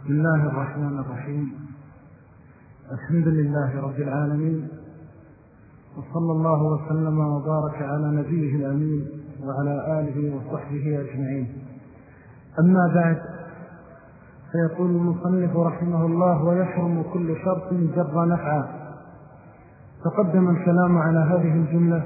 بسم الله الرحمن الرحيم. الحمد لله رب العالمين، وصلى الله وسلم وبارك على نبيه الأمين وعلى آله وصحبه أجمعين. أما بعد، فيقول المصنف رحمه الله: ويحرم كل شرط جر نفعا. تقدم الكلام على هذه الجملة،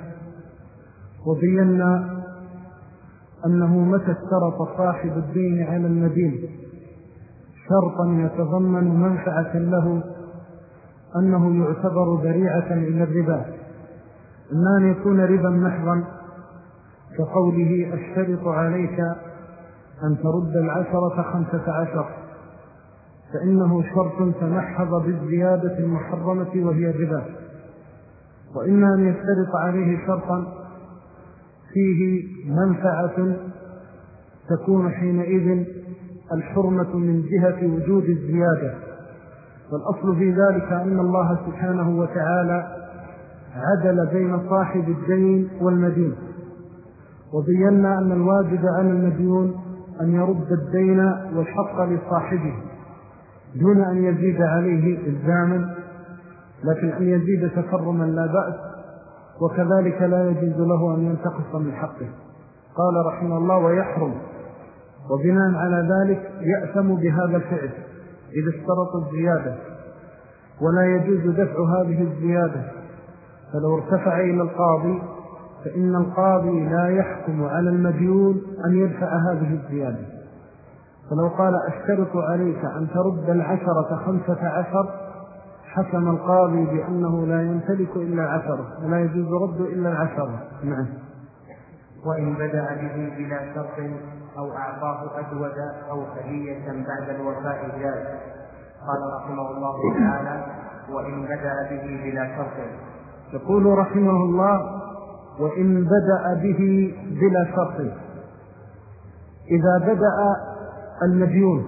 وبينا أنه متى اشترط صاحب الدين على المدين شرطا يتضمن منفعة له أنه يعتبر ذريعة إلى الربا، إما أن يكون ربا محضا كقوله: أشترط عليك أن ترد 15، فإنه شرط تمحض بالزيادة المحرمة وهي الربا. وإما أن يشترط عليه شرطا فيه منفعة تكون حينئذ الحرمة من جهة وجود الزيادة. والأصل في ذلك أن الله سبحانه وتعالى عدل بين صاحب الدين والمدين، وبينا أن الواجب على المديون أن يرد الدين والحق لصاحبه دون أن يزيد عليه إلزاما، لكن أن يزيد تكرما لا بأس، وكذلك لا يجوز له أن ينتقص من حقه. قال رحمه الله: ويحرم، وبناء على ذلك يأثم بهذا الفعل إذا اشترط الزيادة، ولا يجوز دفع هذه الزيادة. فلو ارتفع إلى القاضي فإن القاضي لا يحكم على المديون أن يدفع هذه الزيادة. فلو قال: أشترط عليك أن ترد 15، حكم القاضي بأنه لا يمتلك إلا 10 ولا يجوز رد إلا 10. نعم. وإن بدأ به بلا شرط أو أعطاه أجود أو هدية بعد الوفاء جاز. قال رحمه الله تعالى: وإن بدأ به بلا شرط. يقول رحمه الله: وإن بدأ به بلا شرط. إذا بدأ المديون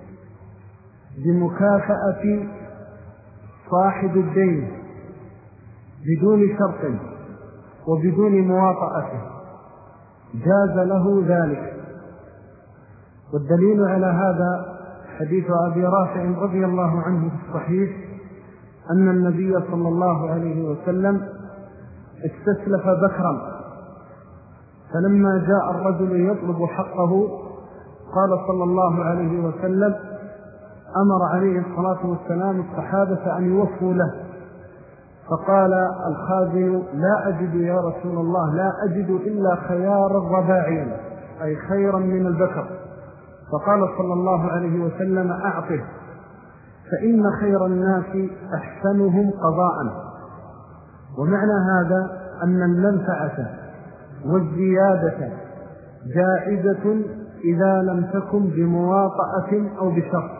بمكافأة صاحب الدين بدون شرط وبدون مواطأته جاز له ذلك. والدليل على هذا حديث أبي رافع رضي الله عنه في الصحيح أن النبي صلى الله عليه وسلم استسلف بكرا، فلما جاء الرجل يطلب حقه قال صلى الله عليه وسلم: أمر عليه الصلاة والسلام الصحابة أن يوفوا له، فقال الخازن: لا أجد يا رسول الله، لا أجد إلا خيار الرباعين، أي خيرا من البكر. فقال صلى الله عليه وسلم: أعطه، فإن خير الناس أحسنهم قضاء. ومعنى هذا أن المنفعة والزيادة جائزة إذا لم تكن بمواطأة أو بشرط.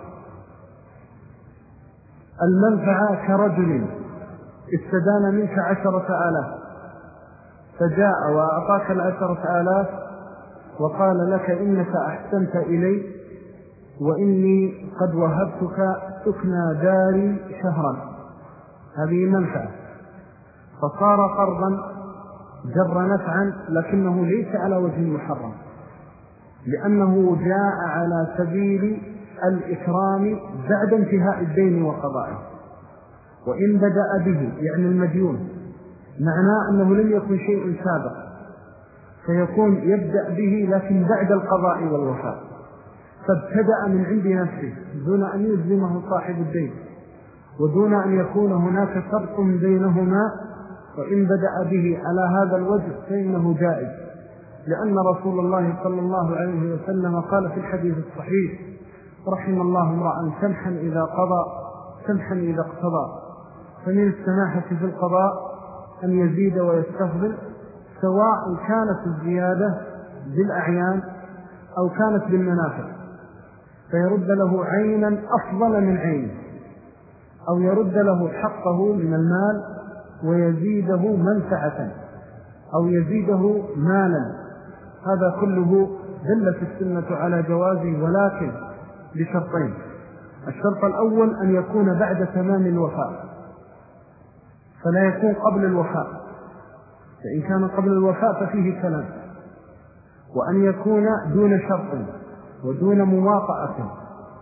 المنفعة كرجل استدان منك 10,000 فجاء وأعطاك 10,000 وقال لك: إنك أحسنت إلي وإني قد وهبتك سكنى داري شهرا. هذه منفعة، فصار قرضا جر نفعا، لكنه ليس على وجه محرم، لأنه جاء على سبيل الإكرام بعد انتهاء الدين وقضائه. وإن بدأ به يعني المديون، معناه أنه لم يكن شيء سابق، فيكون يبدأ به لكن بعد القضاء والوفاء، فابتدأ من عند نفسه دون أن يلزمه صاحب الدين ودون أن يكون هناك شرط بينهما. وإن بدأ به على هذا الوجه فإنه جائز، لأن رسول الله صلى الله عليه وسلم قال في الحديث الصحيح: رحم الله امرأ سمحا إذا قضى سمحا إذا اقتضى. فمن السماحة في القضاء أن يزيد ويستفضل، سواء كانت الزيادة بالأعيان أو كانت بالمنافع، فيرد له عينا أفضل من عين، أو يرد له حقه من المال ويزيده منفعة أو يزيده مالا. هذا كله دلت السنة على جوازه، ولكن بشرطين: الشرط الأول أن يكون بعد تمام الوفاء، فلا يكون قبل الوفاء، فإن كان قبل الوفاء ففيه كلام. وأن يكون دون شرط ودون مواطأة،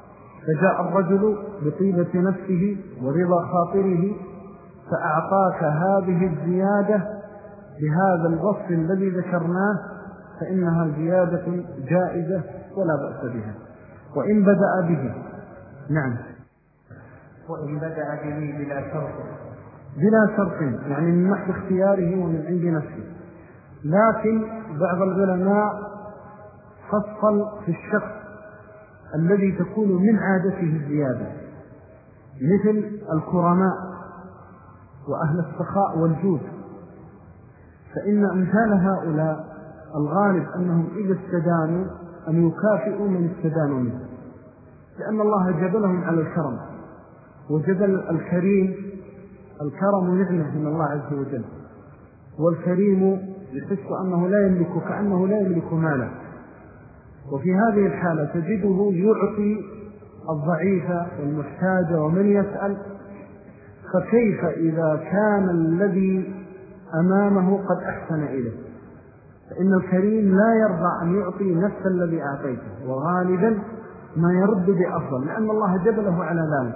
فجاء الرجل بطيبة نفسه ورضا خاطره فأعطاك هذه الزيادة بهذا الوصف الذي ذكرناه، فإنها زيادة جائزة ولا بأس بها. وإن بدأ به، نعم، وإن بدأ به بلا شرط، يعني من محض اختياره ومن عند نفسه. لكن بعض العلماء فصل في الشخص الذي تكون من عادته الزيادة، مثل الكرماء وأهل السخاء والجود، فإن أمثال هؤلاء الغالب أنهم إذا استدانوا أن يكافئوا من استدانوا منه، لأن الله جبلهم على الكرم، وجبل الكرم نعمة من الله عز وجل، والكريم يحس أنه لا يملك، كأنه لا يملك مالا. وفي هذه الحالة تجده يعطي الضعيف والمحتاج ومن يسأل، فكيف إذا كان الذي أمامه قد أحسن إليه؟ فإن الكريم لا يرضى أن يعطي نفس الذي أعطيته، وغالبا ما يرد بأفضل، لأن الله جبله على ذلك.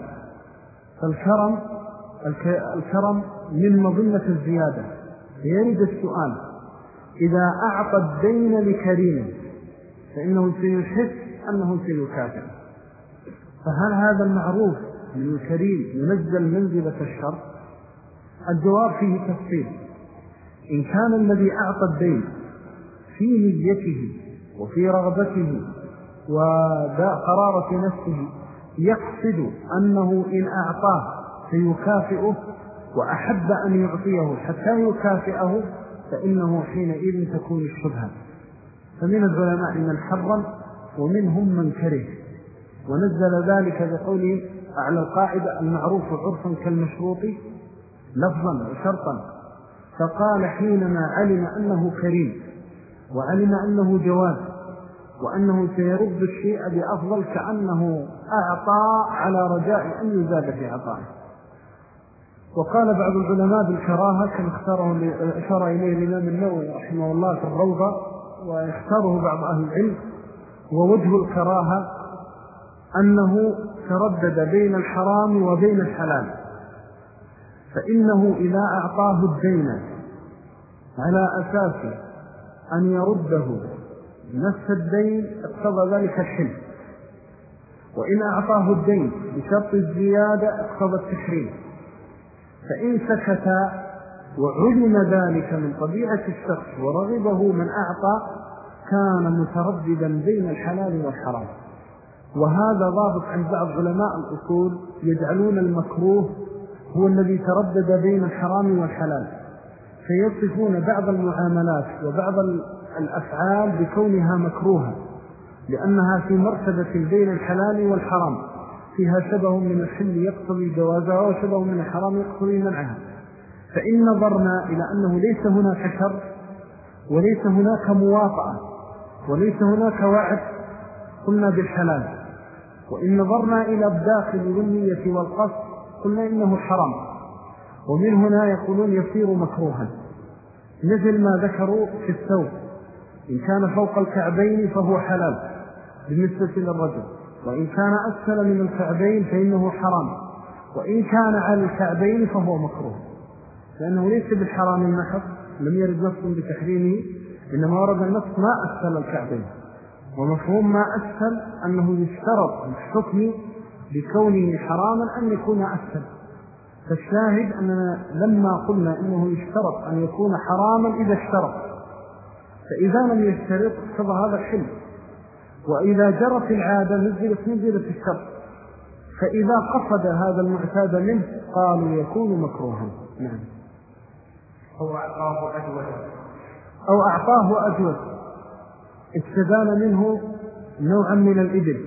فالكرم من مظنة الزيادة. يرد السؤال: إذا أعطى الدين لكريم فإنه سيحس أنه سيكافئ، فهل هذا المعروف من الكريم ينزل منزلة الشر؟ الجواب فيه تفصيل. إن كان الذي أعطى الدين في نيته وفي رغبته وقرارة نفسه يقصد أنه إن أعطاه سيكافئه وأحب أن يعطيه حتى يكافئه، فإنه حينئذ تكون الشبهة. فمن العلماء من حرم ومنهم من كره، ونزل ذلك بقوله أعلى القاعدة: المعروف عرفا كالمشروط لفظا وشرطا. فقال: حينما علم أنه كريم وعلم أنه جواز وأنه سيرد الشيء بأفضل، كأنه أعطى على رجاء أن يزاد في عطائه. وقال بعض العلماء بالكراهة كما أشار إليه الإمام النووي رحمه الله في الروضة، ويختاره بعض أهل العلم. ووجه الكراهة أنه تردد بين الحرام وبين الحلال، فإنه إذا أعطاه الدين على أساس أن يرده نفس الدين اقتضى ذلك الحل، وإن أعطاه الدين بشرط الزيادة اقتضى التحريم. فإن سكت وعلم ذلك من طبيعة الشخص ورغبه من أعطى، كان مترددا بين الحلال والحرام. وهذا ضابط عند بعض علماء الأصول، يجعلون المكروه هو الذي تردد بين الحرام والحلال، فيصفون بعض المعاملات وبعض الأفعال بكونها مكروهة، لأنها في مرتبة بين الحلال والحرام، فيها شبه من الحل يقتضي جوازها وشبه من الحرام يقتضي منعها. فإن نظرنا إلى أنه ليس هناك شر وليس هناك مواطأة وليس هناك وعد، قلنا بالحلال. وإن نظرنا إلى الداخل والنية والقصد، قلنا إنه حرام. ومن هنا يقولون يصير مكروها، مثل ما ذكروا في الثوب: إن كان فوق الكعبين فهو حلال بالنسبة للرجل، وإن كان أسفل من الكعبين فإنه حرام، وإن كان على الكعبين فهو مكروه، لأنه ليس بالحرام المحض، لم يرد نص بتحريمه، إنما ورد النص ما أسفل الكعبين. ومفهوم ما أسفل أنه يشترط الحكم بكونه حراما أن يكون أسفل. فالشاهد أننا لما قلنا إنه يشترط أن يكون حراما إذا اشترط، فإذا لم يشترط اقتضى هذا الحل، وإذا جرت العادة نزلت منزلة الشرط، فإذا قصد هذا المعتاد منه قالوا يكون مكروها. نعم. أو أعطاه أجود، استدان منه نوعا من الإبل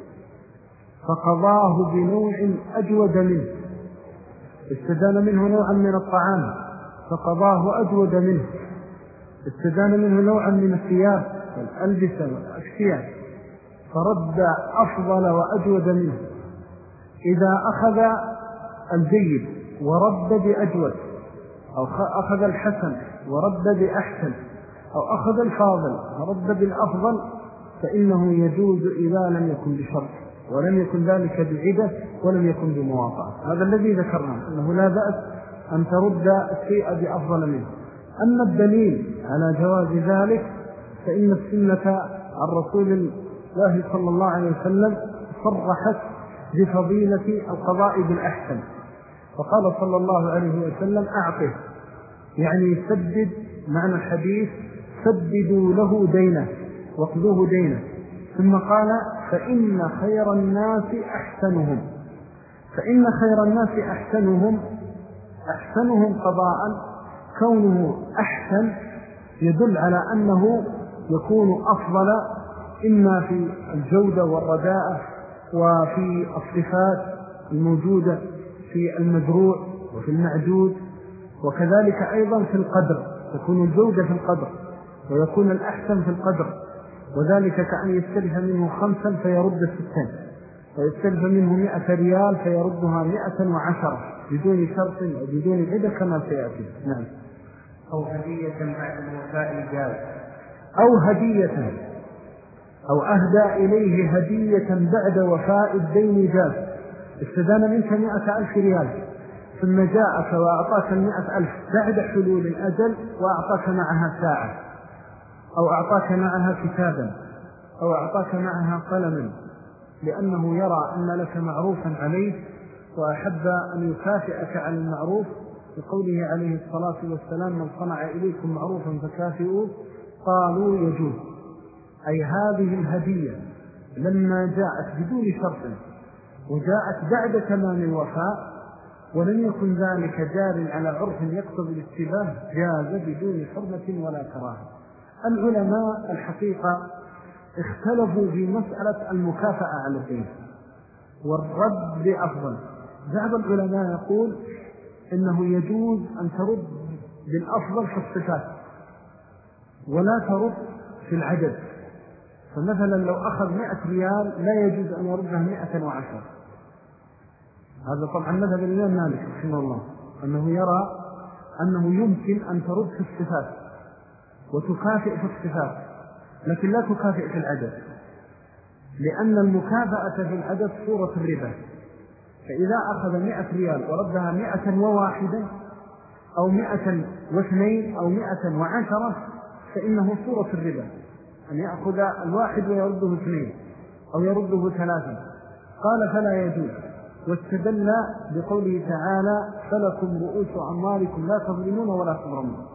فقضاه بنوع أجود منه، استدان منه نوعا من الطعام فقضاه أجود منه، استدان منه نوعا من الثياب والألبسة والأشياء فرد أفضل وأجود منه. إذا أخذ الجيد ورد بأجود، أو أخذ الحسن ورد بأحسن، أو أخذ الفاضل ورد بالأفضل، فإنه يجوز إذا لم يكن بشرط. ولم يكن ذلك بعدة ولم يكن بمواطعة. هذا الذي ذكرنا أنه لا بأس أن ترد الشيء بأفضل منه. أما الدليل على جواز ذلك فإن السنة عن رسول الله صلى الله عليه وسلم صرحت بفضيلة القضاء بالأحسن، فقال صلى الله عليه وسلم أعطه، يعني سدد، معنى الحديث سددوا له دينه واقضوه دينه. ثم قال فإن خير الناس أحسنهم، فإن خير الناس أحسنهم قضاء. كونه أحسن يدل على أنه يكون أفضل إما في الجودة والرداءة وفي الصفات الموجودة في المدروع وفي المعدود، وكذلك أيضا في القدر، تكون الجودة في القدر ويكون الأحسن في القدر. وذلك كأن يستلف منه 5 فيرد 6، ويستلف منه 100 ريال فيردها 110 بدون شرط وبدون عدة كما سيأتي. نعم. أو هدية بعد الوفاء جاز، أو هدية أو أهدى إليه هدية بعد وفاء الدين جاز. استدان منك 100,000 ريال ثم جاءك وأعطاك 100,000 بعد حلول الأجل وأعطاك معها ساعة أو أعطاك معها كتابا أو أعطاك معها قلما، لأنه يرى أن لك معروفا عليه وأحب أن يكافئك على المعروف، بقوله عليه الصلاة والسلام من صنع إليكم معروفا فكافئوه، قالوا يجوز. أي هذه الهدية لما جاءت بدون شرط وجاءت بعد تمام الوفاء ولم يكن ذلك جار على عرف يقتضي الاشتباه جاز بدون حرمة ولا كراهة. العلماء الحقيقة اختلفوا في مسألة المكافأة على الدين والرد بأفضل. بعض العلماء يقول إنه يجوز أن ترد بالأفضل في الصفات ولا ترد في العدد. فمثلا لو أخذ 100 ريال لا يجوز أن يردها 110. هذا طبعا مذهب الإمام مالك رحمه الله، أنه يرى أنه يمكن أن ترد في الصفات وتكافئ في الصفات، لكن لا تكافئ في العدد، لأن المكافأة في العدد صورة الربا. فإذا أخذ 100 ريال وردها 101 أو 102 أو 110 فإنه صورة الربا، أن يأخذ 1 ويرده 2 أو يرده 3. قال فلا يجوز، واستدل بقوله تعالى فلكم رؤوس أموالكم لا تظلمون ولا تظلمون.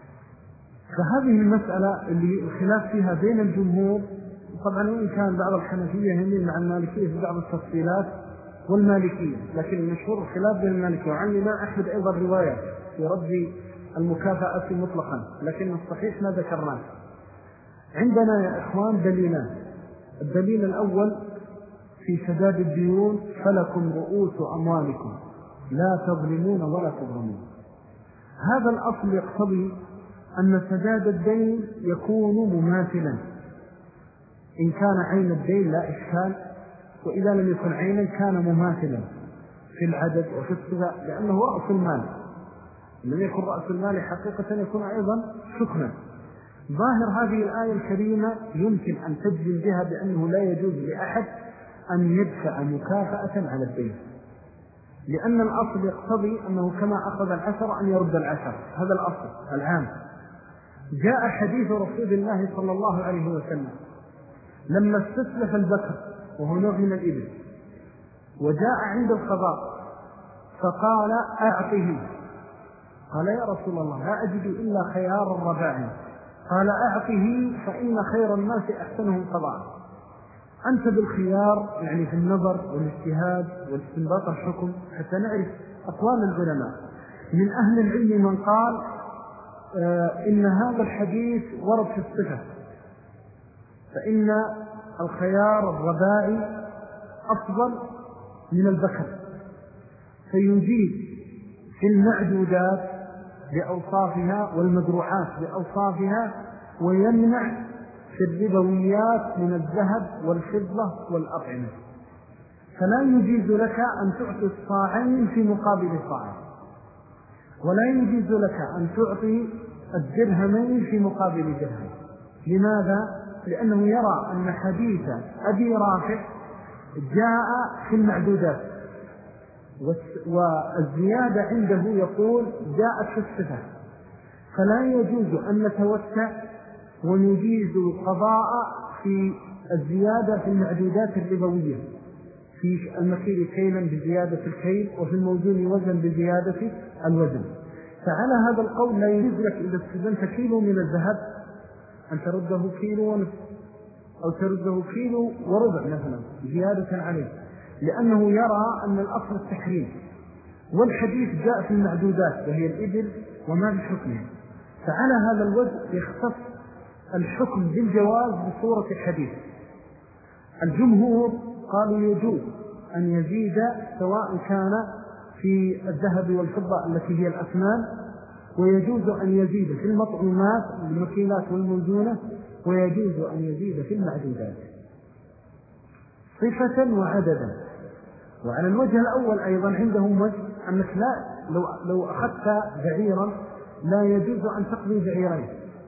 فهذه المسألة اللي الخلاف فيها بين الجمهور، طبعا وإن كان بعض الحنفية يميل مع المالكية في بعض التفصيلات والمالكية، لكن المشهور الخلاف بين المالكية. وعن الإمام أحمد أيضا رواية في رد المكافأة مطلقا، لكن الصحيح ما ذكرناه. عندنا يا إخوان دليلان. الدليل الأول في سداد الديون فلكم رؤوس أموالكم لا تظلمون ولا تظلمون. هذا الأصل يقتضي أن سداد الدين يكون مماثلا، إن كان عين الدين لا إشكال، وإذا لم يكن عينا كان مماثلا في العدد وفي الصفة، لأنه رأس المال. لم يكن رأس المال حقيقة يكون أيضا سكنا. ظاهر هذه الآية الكريمة يمكن أن تجزم بها بأنه لا يجوز لأحد أن يدفع مكافأة على الدين، لأن الأصل يقتضي أنه كما أخذ 10 أن يرد 10. هذا الأصل العام. جاء حديث رسول الله صلى الله عليه وسلم لما استسلف البكر وهو نوع من الإبل وجاء عند القضاء فقال أعطه. قال يا رسول الله لا أجد إلا خيار الرباعي. قال أعطه فإن خير الناس أحسنهم قضاء. أنت بالخيار يعني في النظر والاجتهاد والاستنباط الحكم حتى نعرف أقوال العلماء. من أهل العلم من قال إن هذا الحديث ورد في الصفة، فإن الخيار الرباعي أفضل من البكر، فيجيب في المعدودات بأوصافها والمدروعات بأوصافها، ويمنع في الربويات من الذهب والفضة والأطعمة. فلا يجيز لك أن تعطي الصاعين في مقابل صاع، ولا يجيز لك أن تعطي الدرهمين في مقابل درهم. لماذا؟ لأنه يرى أن حديث أبي رافع جاء في المعدودات، والزيادة عنده يقول جاءت في الصفة، فلا يجوز أن نتوسع ونجيز القضاء في الزيادة في المعدودات الربوية، في المكيل كيلا بزيادة الكيل، وفي الموزون وزن بزيادة الوزن. فعلى هذا القول لا يجوز لك إذا استخدمت كيلو من الذهب أن ترده كيلو ونصف، أو ترده كيلو وربع مثلا زيادة عليه، لأنه يرى أن الأصل التحريم، والحديث جاء في المعدودات وهي الإبل وما بحكمها، فعلى هذا الوجه يختص الحكم بالجواز بصورة الحديث. الجمهور قالوا يجوز أن يزيد سواء كان في الذهب والفضة التي هي الأثمان، ويجوز أن يزيد في المطعومات المكيلات والموزونة، ويجوز أن يزيد في المعدودات صفة وعددا. وعلى الوجه الأول أيضا عندهم وجه أنك لو أخذت بعيرا لا يجوز أن تقضي بعيرين،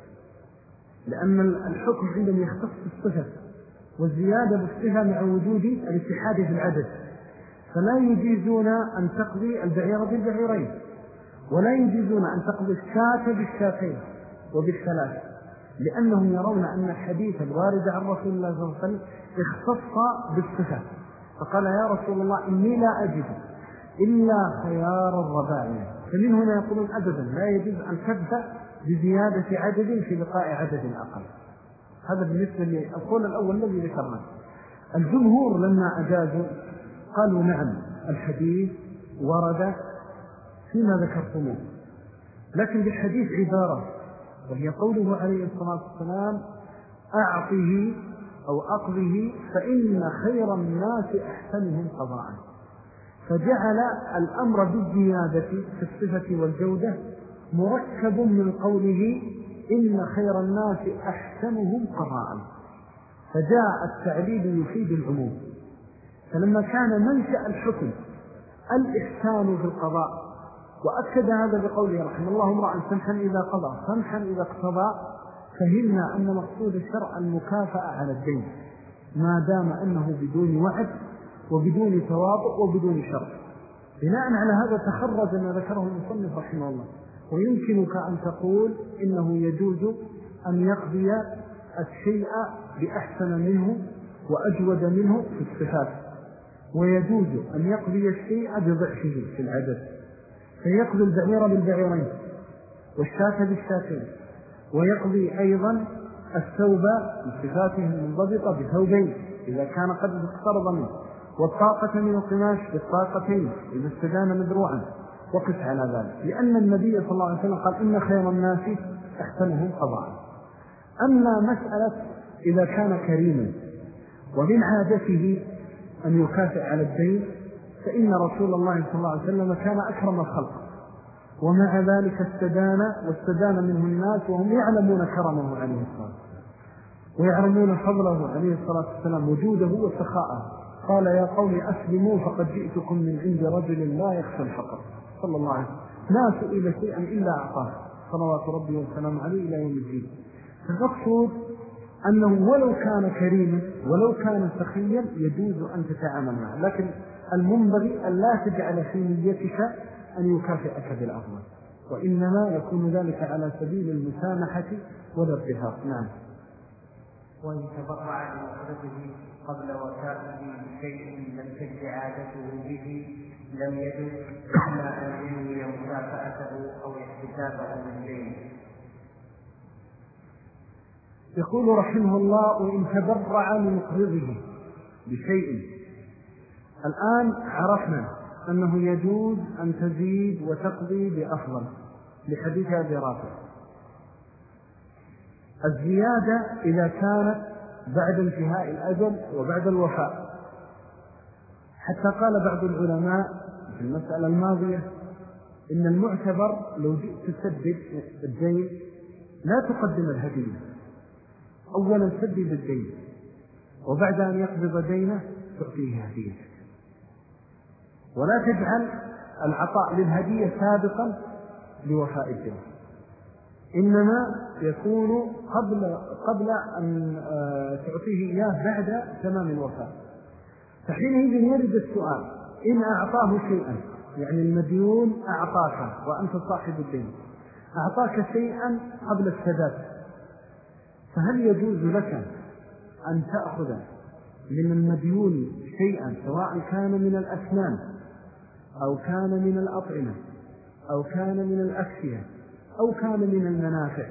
لأن الحكم عندهم يختص بالصفة، والزيادة بالصفة مع وجود الاتحاد في العدد، فلا يجيزون أن تقضي البعير بالبعيرين، ولا يجيزون أن تقضي الشاة بالشاتين وبالثلاث، لأنهم يرون أن الحديث الوارد عن رسول الله صلى الله عليه وسلم اختص بالصفة، فقال يا رسول الله إني لا أجد إلا خيار الرباعية. فمن هنا يقولون أبدا لا يجوز أن تبدأ بزيادة عدد في بقاء عدد أقل. هذا بالنسبة للقول الأول الذي ذكرنا. الجمهور لما أجازوا قالوا نعم الحديث ورد فيما ذكرتموه، لكن بالحديث عبارة، وهي قوله عليه الصلاة والسلام أعطه أو أقضه فإن خير الناس أحسنهم قضاء، فجعل الأمر بالزيادة في الصفة والجودة مركب من قوله إن خير الناس أحسنهم قضاء، فجاء التعليل يفيد العموم. فلما كان منشأ الحكم الإحسان في القضاء، وأكد هذا بقوله رحمه الله امرأ سمحا إذا قضى سمحا إذا اقتضى، فهمنا أن مقصود الشرع المكافأة على الدين ما دام أنه بدون وعد وبدون تواطؤ وبدون شرط. بناء على هذا تخرج ما ذكره المصنف رحمه الله. ويمكنك أن تقول إنه يجوز أن يقضي الشيء بأحسن منه وأجود منه في الصفات، ويجوز أن يقضي الشيء بضعفه في العدد، فيقضي البعير بالبعيرين والشاة بالشاتين، ويقضي أيضا الثوب بصفاته المنضبطة بثوبين إذا كان قد اقترض منه، والطاقة من القماش بالطاقتين إذا استدان مدروعا، وقف على ذلك، لأن النبي صلى الله عليه وسلم قال إن خير الناس أحسنهم قضاء. أما مسألة إذا كان كريما ومن عادته أن يكافئ على الدين، فإن رسول الله صلى الله عليه وسلم كان أكرم الخلق، ومع ذلك واستدان منه الناس وهم يعلمون كرمه عليه الصلاة والسلام ويعلمون فضله عليه الصلاة والسلام وجوده وسخاءه. قال يا قوم أسلموا فقد جئتكم من عند رجل لا يخشى الفقر صلى الله عليه وسلم، ما سئل شيئا إلا أعطاه صلوات ربي والسلام عليه إلى يوم الدين. فالمقصود أنه ولو كان كريما ولو كان سخيا يجوز أن تتعامل معه، لكن المنبغي أن لا تجعل في نيتك أن يكافئك بالأفضل، وإنما يكون ذلك على سبيل المسامحة والارتفاق. نعم. وإن تبرع لمخرجه قبل وفائه بشيء لم تجد عادته به لم يجد إلا أن ينوي مكافأته أو احتسابه من دينه. يقول رحمه الله وإن تبرع لمقرضه بشيء. الآن عرفنا أنه يجوز أن تزيد وتقضي بأفضل لحديث أبي رافع. الزيادة إذا كانت بعد انتهاء الأجل وبعد الوفاء، حتى قال بعض العلماء في المسألة الماضية إن المعتبر لو جئت تسدد الدين لا تقدم الهدية، أولا سدد الدين وبعد أن يقبض دينه تعطيه هديتك، ولا تجعل العطاء للهدية سابقا لوفاء الدين، إنما يكون قبل أن تعطيه إياه بعد تمام الوفاء. فحينئذ يرد السؤال: إن أعطاه شيئا، يعني المديون أعطاك وأنت صاحب الدين، أعطاك شيئا قبل السداد، فهل يجوز لك أن تأخذ من المديون شيئا سواء كان من الأثمان أو كان من الأطعمة أو كان من الأكسية أو كان من المنافع؟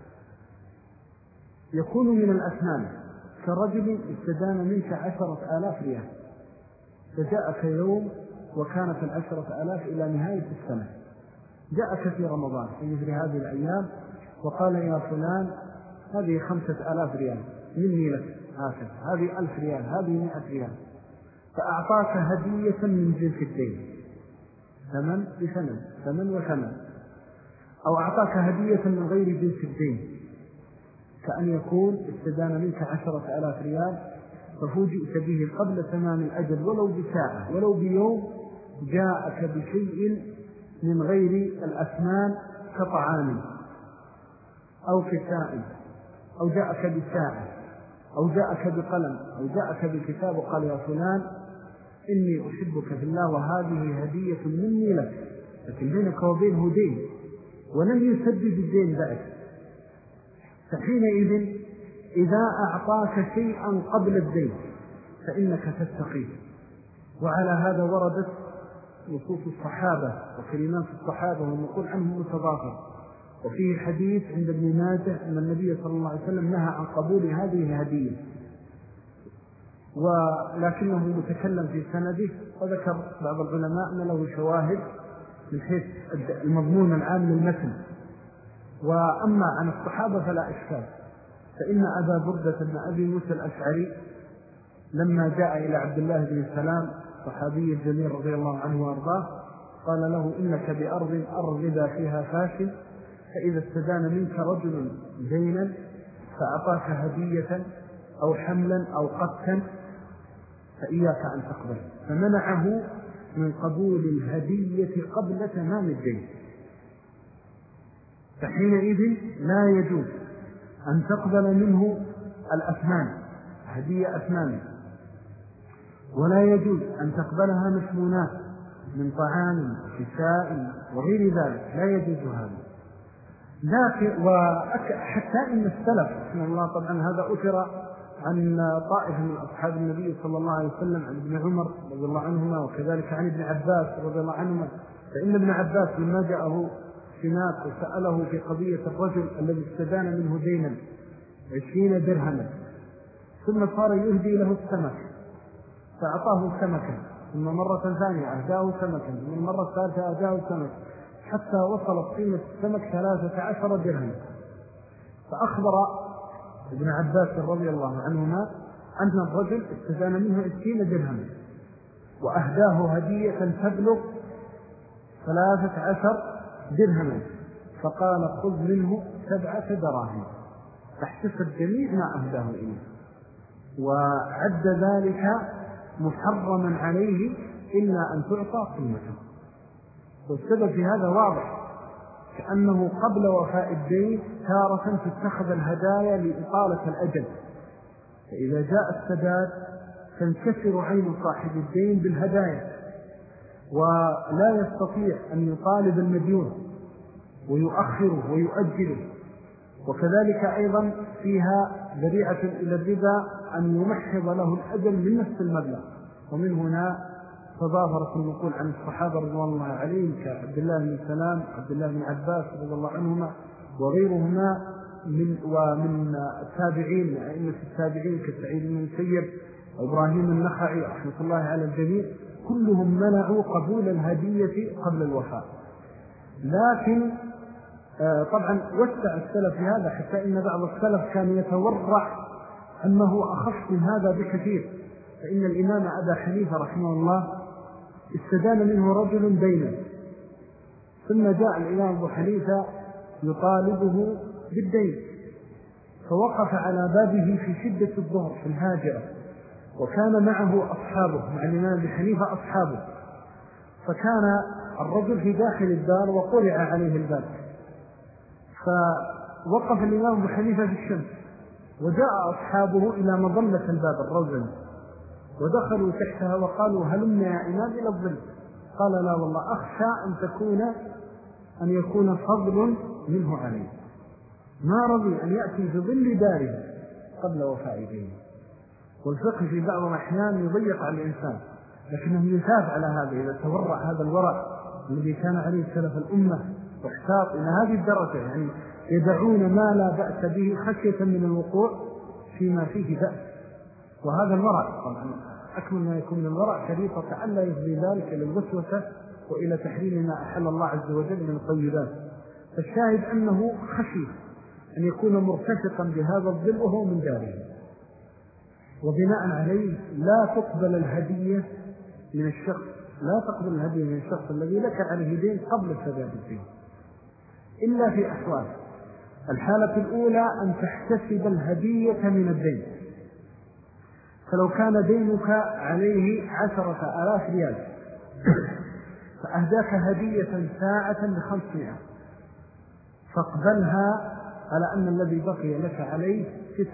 يكون من الأثمان كرجل استدان منك 10,000 ريال، فجاءك يوم وكانت 10,000 إلى نهاية السنة، جاءك في رمضان في مثل هذه الأيام وقال: يا فلان، هذه 5,000 ريال مني لك، هذه 1,000 ريال، هذه 100 ريال، فأعطاك هدية من جنس الدين، ثمن بثمن، ثمن وثمن، أو أعطاك هدية من غير جنس الدين، كأن يكون استدان منك 10,000 ريال ففوجئت به قبل تمام الأجل ولو بساعة ولو بيوم، جاءك بشيء من غير الأثمان كطعام أو كساء، أو جاءك بساعة، أو جاءك بقلم، أو جاءك بكتاب وقال: يا فلان، إني أحبك في الله وهذه هدية مني لك، لكن بينك وبينه دين ولن يسدد الدين بعد. فحينئذ إذا أعطاك شيئا قبل الدين فإنك تتقي. وعلى هذا وردت نصوص الصحابة وكلمات الصحابة ونقول عنهم متضافر. وفيه حديث عند ابن ماجه أن النبي صلى الله عليه وسلم نهى عن قبول هذه الهدية، ولكنه متكلم في سنده، وذكر بعض العلماء أن له شواهد من حيث المضمون العام للمتن. وأما عن الصحابة فلا إشكال، فإن أبا بردة بن أبي موسى الأشعري لما جاء إلى عبد الله بن سلام صحابي الجليل رضي الله عنه وارضاه قال له: إنك بأرض أرغب فيها فاشل، فإذا استدان منك رجل دينا فأعطاك هدية أو حملا أو قتا فإياك أن تقبل، فمنعه من قبول الهدية قبل تمام الدين. فحينئذ لا يجوز أن تقبل منه الأثمان، هدية أثمان، ولا يجوز أن تقبلها مسمونات من طعام كساء وغير ذلك، لا يجوز هذا. لكن وحتى إن السلف رحمه الله، طبعا هذا أثر عن طائفة من أصحاب النبي صلى الله عليه وسلم، عن ابن عمر رضي الله عنهما، وكذلك عن ابن عباس رضي الله عنهما، فإن ابن عباس لما جاءه سماك وسأله في قضية الرجل الذي استدان منه دينا 20 درهما، ثم صار يهدي له السمك فأعطاه سمكا، ثم مرة ثانية أهداه سمكا، ثم المرة الثالثة أهداه سمك، حتى وصلت قيمة السمك 13 درهم. فأخبر ابن عباس رضي الله عنهما أن الرجل استدان منه 20 درهم وأهداه هدية تبلغ 13 درهما، فقال: خذ منه 7 دراهم، فاحتسب جميع ما أهداه إليه، وعد ذلك محرما عليه إلا أن تعطى قيمته. والسبب في هذا واضح، كأنه قبل وفاء الدين تارة تتخذ الهدايا لإطالة الأجل، فإذا جاء السداد تنكسر عين صاحب الدين بالهدايا، ولا يستطيع أن يطالب المديون ويؤخره ويؤجله. وكذلك أيضا فيها ذريعة إلى الربا أن يمحض له الأجل من نفس المبلغ. ومن هنا تضافرت النقول عن الصحابة رضوان الله عليهم كعبد الله بن سلام، عبد الله بن عباس رضي الله عنهما، وغيرهما ومن التابعين، أئمة التابعين كسعيد بن المسيب وإبراهيم النخعي رحمة الله على الجميع، كلهم منعوا قبول الهدية قبل الوفاء. لكن طبعا وسع السلف في هذا، حتى إن بعض السلف كان يتورع أنه أخف من هذا بكثير. فإن الإمام أبا حنيفة رحمه الله استدان منه رجل دينا، ثم جاء الإمام أبو حنيفة يطالبه بالدين، فوقف على بابه في شدة الظهر في الهاجرة، وكان معه أصحابه، مع الإمام أبي حنيفة أصحابه، فكان الرجل في داخل الدار وقرع عليه الباب، فوقف الإمام أبو حنيفة في الشمس، وجاء أصحابه إلى مظلة الباب الروزن، ودخلوا تحتها وقالوا هلمنا يا عماد إلى الظل، قال لا والله أخشى أن يكون فضل منه عليه، ما رضي أن يأتي في ظل داره قبل وفاء دينه. والفقه في بعض الأحيان يضيق على الإنسان، لكنه يثاب على هذا إذا تورع هذا الورع الذي كان عليه سلف الأمة واحتاط إلى هذه الدرجة، يعني يدعون ما لا بأس به خشية من الوقوع فيما فيه بأس. وهذا الورع طبعا أكمل ما يكون من الورع شريطة ألا يفضي ذلك إلى الوسوسة وإلى تحريم ما أحل الله عز وجل من الطيبات. فالشاهد أنه خشي أن يكون مرتفقا بهذا الظل وهو من داره، وبناء عليه لا تقبل الهدية من الشخص، لا تقبل الهدية من الشخص الذي لك عليه دين قبل سداد الدين إلا في أحوال. الحالة الأولى أن تحتسب الهدية من الدين، فلو كان دينك عليه 10,000 ريال فأهداك هدية ساعة ب500 فاقبلها على أن الذي بقي لك عليه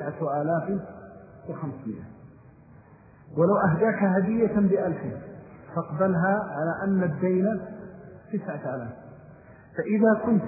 9,500. ولو أهداك هدية ب1000 فاقبلها على أن الدين 9,000. فإذا كنت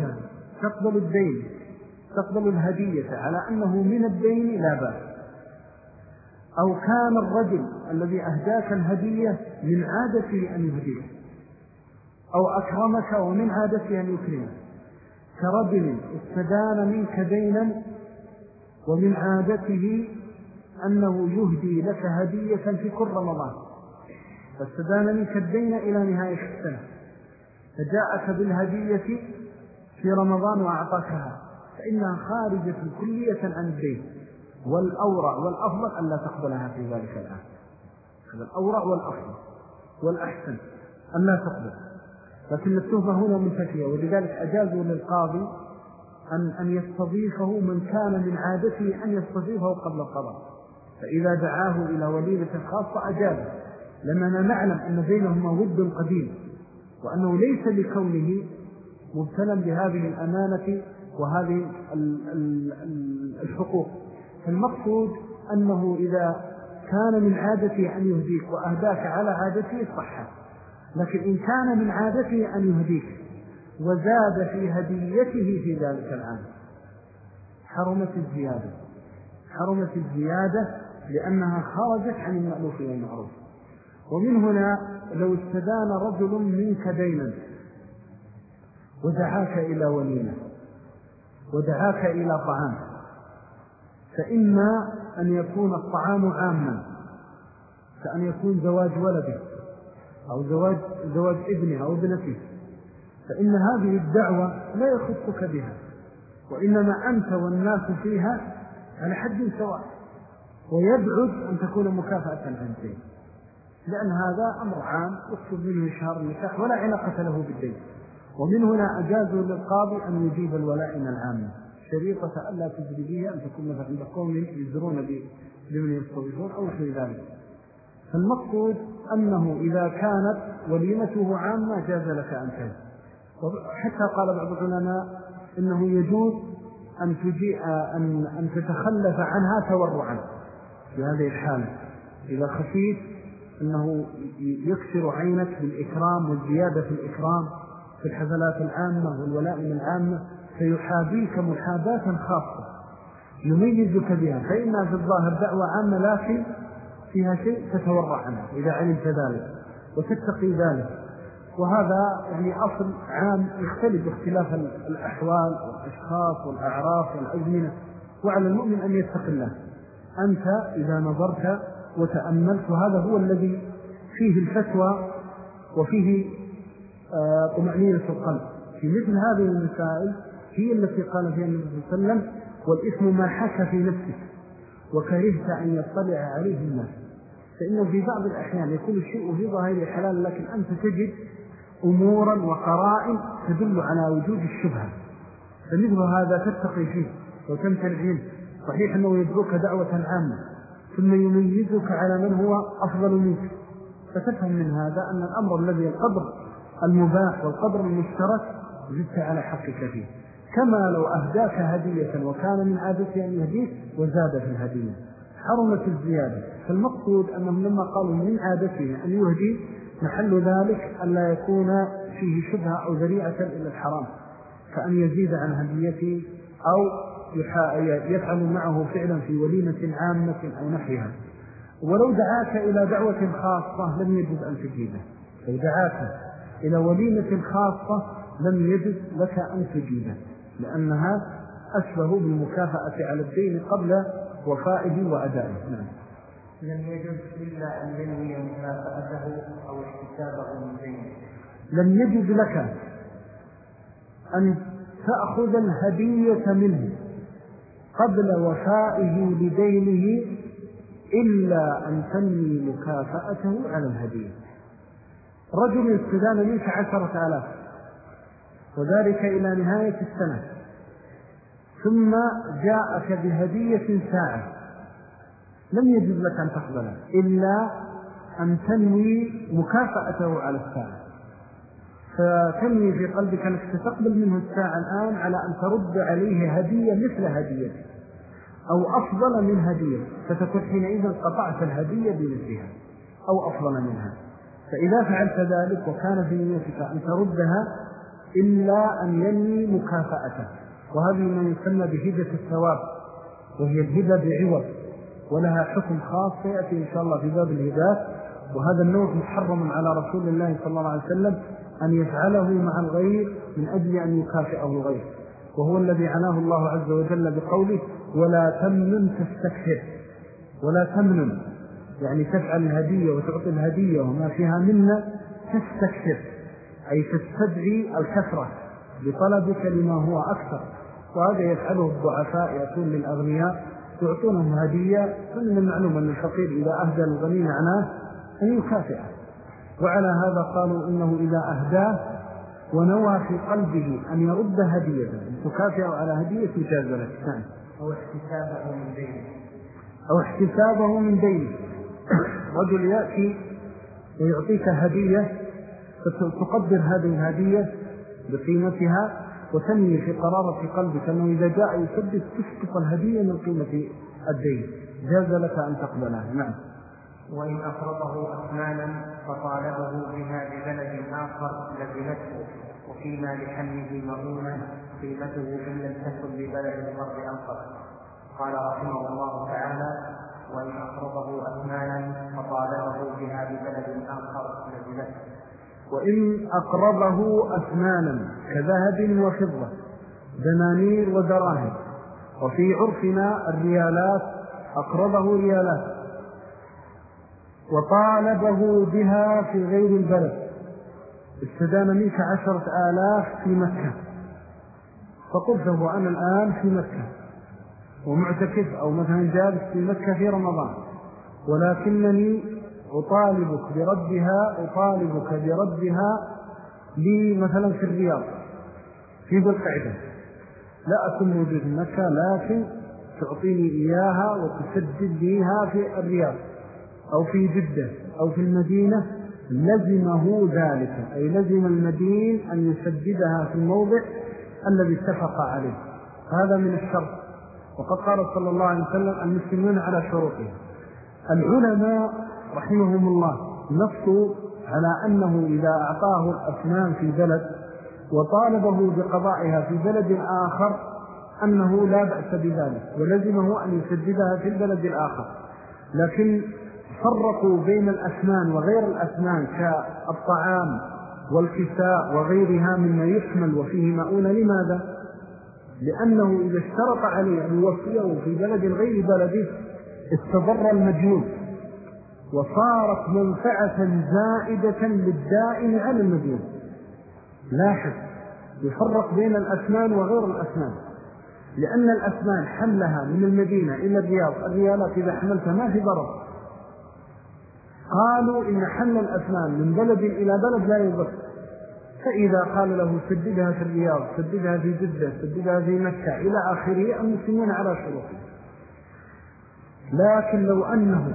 تقبل الهدية على أنه من الدين لا بأس، أو كان الرجل الذي أهداك الهدية من عادته أن يهديك، أو أكرمك ومن عادته أن يكرمك، كرجل استدان منك دينا ومن عادته أنه يهدي لك هدية في كل رمضان، فاستدان منك الدين إلى نهاية السنة فجاءك بالهدية في رمضان وأعطاكها، فإنها خارجة كلية عن الدين، والأورع والأفضل أن لا تقبلها في ذلك الآن. هذا الأورع والأفضل والأحسن أن لا تقبل، لكن التهمة هنا منتفية، ولذلك أجازوا للقاضي أن يستضيفه من كان من عادته أن يستضيفه قبل القضاء، فإذا دعاه إلى وليمة خاصة أجابه، لأننا نعلم أن بينهما ود قديم، وأنه ليس لكونه مبتلا بهذه الأمانة وهذه الحقوق. فالمقصود أنه إذا كان من عادته أن يهديك وأهداك على عادته صحة، لكن إن كان من عادته أن يهديك وزاد في هديته في ذلك العام حرمت الزيادة لأنها خرجت عن المألوف والمعروف. ومن هنا لو استدان رجل منك دينا ودعاك إلى وليمة ودعاك إلى طعام، فإما أن يكون الطعام عاما كأن يكون زواج ولده أو زواج ابنه أو ابنته، فإن هذه الدعوة لا يخصك بها، وإنما أنت والناس فيها على حد سواء، ويبعد أن تكون مكافأة عن الدين، لأن هذا أمر عام يقصد منه إشهار النكاح ولا علاقة له بالدين. ومن هنا أجازوا للقاضي أن يجيب الولائم العامة شريطة ألا تجري بها، أن تكون مثلا عند قوم يزرون بمن يستضيفون أو نحو ذلك. فالمقصود أنه إذا كانت وليمته عامة جاز لك أن تجد. حتى قال بعض العلماء إنه يجوز أن تتخلف عنها تورعا في هذه الحالة، إذا خشيت أنه يكسر عينك بالإكرام والزيادة في الإكرام في الحفلات العامة والولائم العامة، فيحابيك محاباة خاصة يميزك بها، فإنها في الظاهر دعوة عامة لكن فيها شيء تتورع عنه إذا علمت ذلك وتتقي ذلك. وهذا يعني أصل عام يختلف باختلاف الأحوال والأشخاص والأعراف والأزمنة، وعلى المؤمن أن يتقي الله. أنت إذا نظرت وتأملت، وهذا هو الذي فيه الفتوى وفيه طمأنينة القلب في مثل هذه المسائل، هي التي قال فيها النبي صلى الله عليه وسلم: والإثم ما حك في نفسك وكرهت أن يطلع عليه الناس. فإنه في بعض الأحيان يكون الشيء في ظاهره حلال، لكن أنت تجد أمورا وقرائن تدل على وجود الشبهة، فمثل هذا تتقي فيه وتمتنع منه. صحيح أنه يدعوك دعوة عامة ثم يميزك على من هو أفضل منك، فتفهم من هذا أن الأمر الذي القدر المباح والقدر المشترك زدت على حقك فيه، كما لو أهداك هدية وكان من عادته أن يهديك وزاد في الهدية. حرمت الزيادة. فالمقصود أنهم لما قالوا من عادته أن يهدي محل ذلك ألا يكون فيه شبهة أو ذريعة إلى الحرام، كأن يزيد عن هديته أو يفعل معه فعلا في وليمة عامة أو نحوها. ولو دعاك إلى دعوة خاصة لم يجب أن تجيبه. لو دعاك إلى وليمة خاصة لم يجب لك أن تجيبه، لأنها أشبه بالمكافأة على الدين قبل وفائه وأدائه. نعم. لم يجب إلا أن ينوي مكافأته أو احتسابه من دينه. لم يجب لك أن تأخذ الهدية منه قبل وفائه بدينه إلا أن تنوي مكافأته على الهدية. رجل استدان منك 10,000 وذلك إلى نهاية السنة، ثم جاءك بهدية ساعة، لم يجب لك أن تقبله إلا أن تنوي مكافأته على الساعة. فتنوي في قلبك أنك ستقبل منه الساعة الآن على أن ترد عليه هدية مثل هدية أو أفضل من هدية، فتكون حينئذ قطعت الهدية بمثلها أو أفضل منها. فإذا فعلت ذلك وكان في نيتك أن تردها إلا أن ينوي مكافأته، وهذه ما يسمى بهبة الثواب، وهي الهبة بعوض، ولها حكم خاص يأتي إن شاء الله في باب الهبات. وهذا النوع محرم على رسول الله صلى الله عليه وسلم أن يفعله مع الغير من أجل أن يكافئه الغير، وهو الذي عناه الله عز وجل بقوله ولا تمنن تستكثر. ولا تمنن يعني تفعل الهدية وتعطي الهدية وما فيها منا تستكثر، أي تستدعي الكثرة بطلبك لما هو أكثر. وهذا يفعله الضعفاء، يأتون للأغنياء يعطونهم هدية، فمن المعلوم أن الفقير إذا أهدى الغني معناه أن يكافئه. وعلى هذا قالوا إنه إذا أهداه ونوى في قلبه أن يرد هديته تكافئه على هدية جاز لك. أو احتسابه من دينه. أو احتسابه من دينه. رجل يأتي ويعطيك هدية فتقدر هذه الهدية بقيمتها وتنوي في قرارة قلبك أنه إذا جاء يسدد تسقط الهدية من قيمة الدين، جاز لك أن تقبلها. نعم. وإن أقرضه أثمانا فطالبه بها ببلد آخر لزمته، وفيما لحمله مؤونة قيمته إن لم تكن ببلد الأرض أنقذ. قال رحمه الله تعالى وإن أقرضه أثمانا فطالبه بها ببلد آخر لزمته. وإن أقرضه أثمانا كذهب وفضة دنانير ودراهم، وفي عرفنا الريالات، أقرضه ريالات وطالبه بها في غير البلد، استدان منك 10,000 في مكة، فقلت له أنا الآن في مكة ومعتكف أو مثلا جالس في مكة في رمضان، ولكنني أطالبك بردها لي مثلا في الرياض في ذو القعدة، لا أكون موجود في مكة لكن تعطيني إياها وتسدد ليها في الرياض أو في جدة أو في المدينة، لزمه ذلك، أي لزم المدين أن يسددها في الموضع الذي اتفق عليه. هذا من الشرط. وقد قال صلى الله عليه وسلم المسلمون على شروطهم. العلماء رحمهم الله نصوا على أنه إذا أعطاه الأثمان في بلد وطالبه بقضائها في بلد آخر أنه لا بأس بذلك ولزمه أن يسددها في البلد الآخر، لكن فرقوا بين الأثمان وغير الأثمان كالطعام والكساء وغيرها مما يحمل وفيه مؤونة. لماذا؟ لأنه إذا اشترط عليه أن يوفيه في بلد غير بلده استضر المديون وصارت منفعة زائدة للدائن على المديون. لاحظ يفرق بين الأثمان وغير الأثمان، لأن الأثمان حملها من المدينة إلى الرياض، الريالات إذا حملتها ما في ضرر. قالوا إن حمل الأثمان من بلد إلى بلد لا يضر، فإذا قال له سددها في الرياض، سددها في جدة، سددها في مكة إلى آخره، المسلمون على شروطه. لكن لو أنه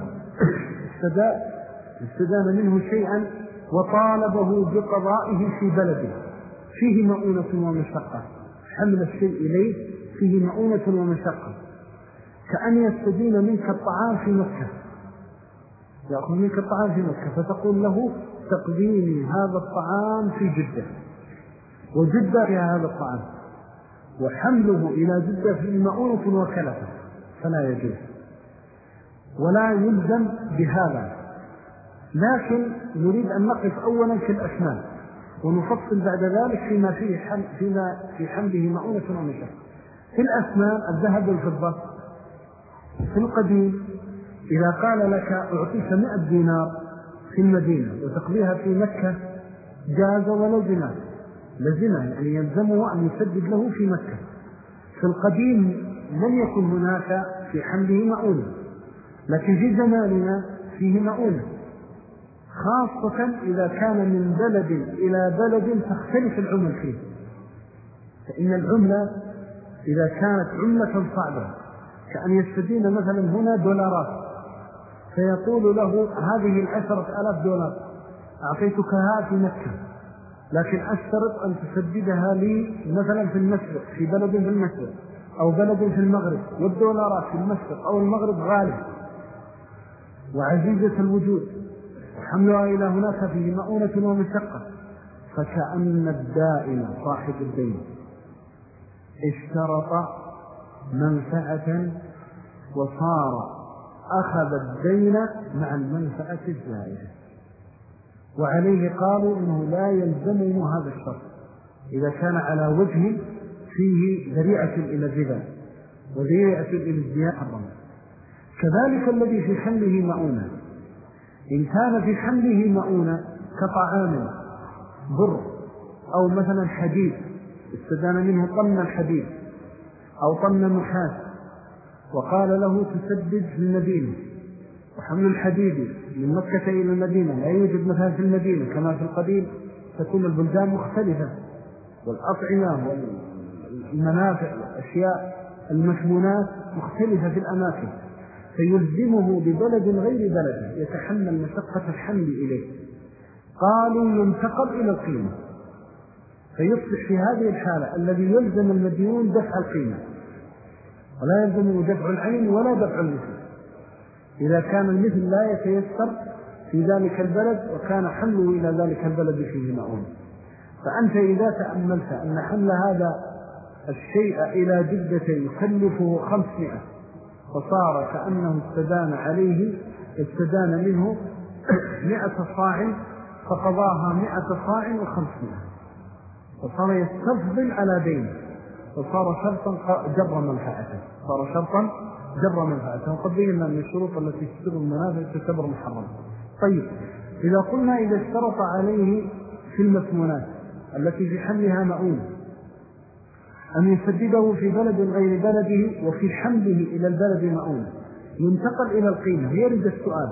استدان منه شيئا وطالبه بقضائه في بلده فيه مؤونة ومشقة، حمل الشيء إليه فيه مؤونة ومشقة، كأن يستدين منك الطعام في مكة، يأخذ منك الطعام في مكة فتقول له تقديمي هذا الطعام في جدة، وجدة فيها هذا الطعام، وحمله إلى جدة في مؤونة وكلفة، فلا يجوز ولا يلزم بهذا. لكن نريد أن نقف أولا في الأسنان ونفصل بعد ذلك فيما في حمله مؤونة ومشاكل. في الأسنان الذهب والفضة في القديم إذا قال لك أعطيك 100 دينار في المدينة وتقضيها في مكة جاز ولا زنا، لزنا يعني يلزمه أن يسدد له في مكة. في القديم لم يكن هناك في حمله مؤونة، لكن في زماننا فيه مؤونة، خاصة إذا كان من بلد إلى بلد تختلف العمل فيه. فإن العملة إذا كانت عملة صعبة كأن يستدين مثلا هنا دولارات فيقول له هذه 10,000 دولار أعطيتكها في مكة، لكن أشترط أن تسددها لي مثلا في المشرق، في بلد في المشرق أو بلد في المغرب، والدولارات في المشرق أو المغرب غالية وعزيزة الوجود وحملها إلى هناك فيه مؤونة ومشقة، فكأن الدائن صاحب الدين اشترط منفعة وصار أخذ الدين مع المنفعة الزائدة، وعليه قالوا إنه لا يلزمه هذا الشرط إذا كان على وجه فيه ذريعة إلى الربا وذريعة إلى الزيادة حرام. كذلك الذي في حمله مؤونة، إن كان في حمله مؤونة كطعام بر أو مثلا حديد استدان منه طن الحديد أو طن النحاس وقال له تسدد في المدينة، وحمل الحديد من مكة إلى المدينة لا يوجد مثلا في المدينة كما في القديم، تكون البلدان مختلفة والأطعمة والمنافع والأشياء المشمونات مختلفة في الأماكن، فيلزمه ببلد غير بلد يتحمل مشقة الحمل إليه. قالوا ينتقل إلى القيمة، فيصبح في هذه الحالة الذي يلزم المديون دفع القيمة ولا يلزمه دفع العين ولا دفع المثل إذا كان المثل لا يتيسر في ذلك البلد وكان حمله إلى ذلك البلد فيه مؤونة. فأنت إذا تأملت أن حمل هذا الشيء إلى جدة يكلفه 500 فصار كأنه استدان منه 100 صاع فقضاها 100 صاع و500، فصار يستفضل على دين، وصار شرطا جر منفعته، وقد بينا من الشروط التي تسر المنافع تعتبر محرمة. طيب إذا قلنا إذا اشترط عليه في المسمونات التي في حملها مؤونة أن يسدده في بلد غير بلده وفي حمله إلى البلد مؤونة ينتقل إلى القيمة، يرد السؤال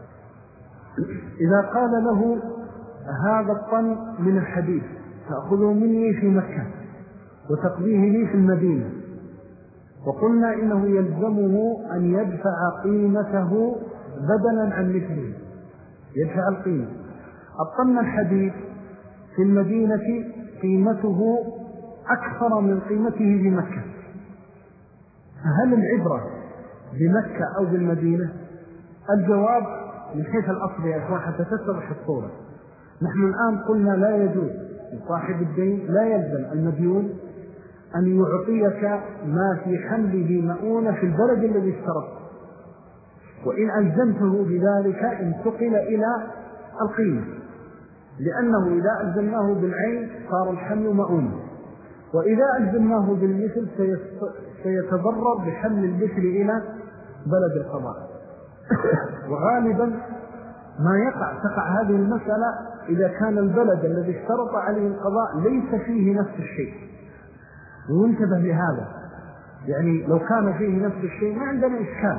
إذا قال له هذا الطن من الحديد تأخذه مني في مكة وتقضيه لي في المدينة، وقلنا إنه يلزمه أن يدفع قيمته بدلا عن مثله، يدفع القيمة. الطن الحديد في المدينة قيمته أكثر من قيمته في مكة، فهل العبرة بمكة أو بالمدينة؟ الجواب من حيث الأصل يا إخوان حتى تتضح الصورة. نحن الآن قلنا لا يجوز لصاحب الدين، لا يلزم المديون أن يعطيك ما في حمله مؤونة في البلد الذي اشترط، وإن ألزمته بذلك انتقل إلى القيمة، لأنه إذا ألزمناه بالعين صار الحمل مؤونة، وإذا ألزمناه بالمثل سيتضرر بحمل المثل إلى بلد القضاء. وغالبا ما تقع هذه المسألة إذا كان البلد الذي اشترط عليه القضاء ليس فيه نفس الشيء، وينتبه لهذا، يعني لو كان فيه نفس الشيء ما عندنا إشكال،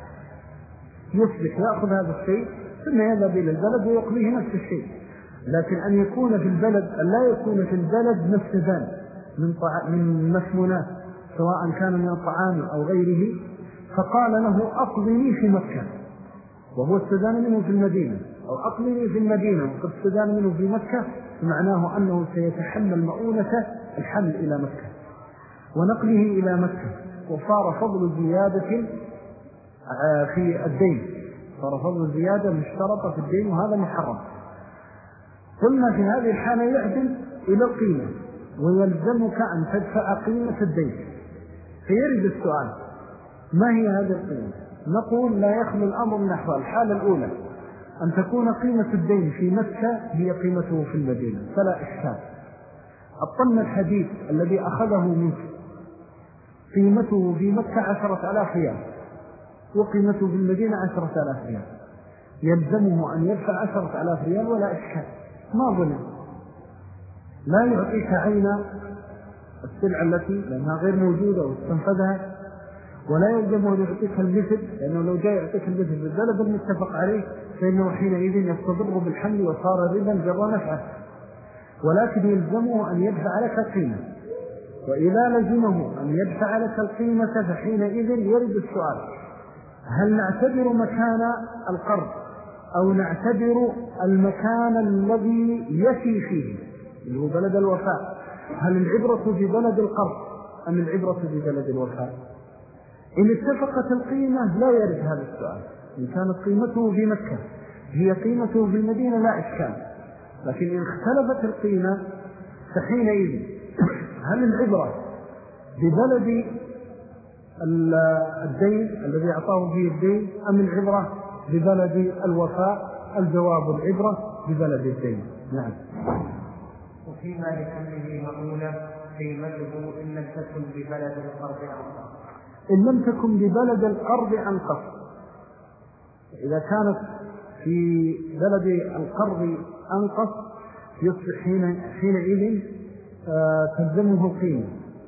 يصبح يأخذ هذا الشيء ثم يذهب إلى البلد ويقضيه نفس الشيء. لكن أن يكون في البلد لا يكون في البلد نفس ذلك من مسمونات سواء كان من الطعام أو غيره، فقال له أقضني في مكة وهو استدان منه في المدينة، أو أقضني في المدينة وقد استدان منه في مكة، معناه أنه سيتحمل مؤونة الحمل إلى مكة ونقله إلى مكة وصار فضل زيادة في الدين، صار فضل زيادة مشترطة في الدين، وهذا محرم. قلنا في هذه الحالة يعدل إلى القيمة، ويلزمك أن تدفع قيمة الدين. فيرد السؤال: ما هي هذه القيمة؟ نقول: لا يخلو الأمر من أحوال. الحالة الأولى أن تكون قيمة الدين في مكة هي قيمته في المدينة، فلا إشكال. الطن الحديد الذي أخذه منك قيمته في مكة 10,000 ريال، وقيمته في المدينة 10,000 ريال، يلزمه أن يدفع 10,000 ريال ولا إشكال، ما ظلم. لا يعطيك عين السلعة التي لأنها غير موجودة واستنفذها، ولا يلزم أن يعطيك المثل، لأنه لو جاء يعطيك المثل بالذلك المتفق عليه فإنه حينئذ يستضر بالحمل وصار ربا جر نفعه، ولكن يلزمه أن يدفع لك القيمة. وإذا لزمه أن يدفع لك القيمة فحينئذ يرد السؤال: هل نعتبر مكان القرض أو نعتبر المكان الذي يفي فيه اللي هو بلد الوفاء؟ هل العبرة ببلد القرض أم العبرة ببلد الوفاء؟ إن اتفقت القيمة لا يرد هذا السؤال. إن كانت قيمته في مكة هي قيمته في المدينة لا إشكال، لكن إن اختلفت القيمة فحينئذ هل العبرة ببلد الدين الذي أعطاه فيه الدين أم العبرة ببلد الوفاء؟ الجواب: العبرة ببلد الدين. نعم. وفيما لحمله مقولة قيمته إن لم تكن ببلد القرض أنقص. إن لم تكن ببلد القرض أنقص، إذا كانت في بلد القرض أنقص يصبح حينئذ تلزمه قيمة.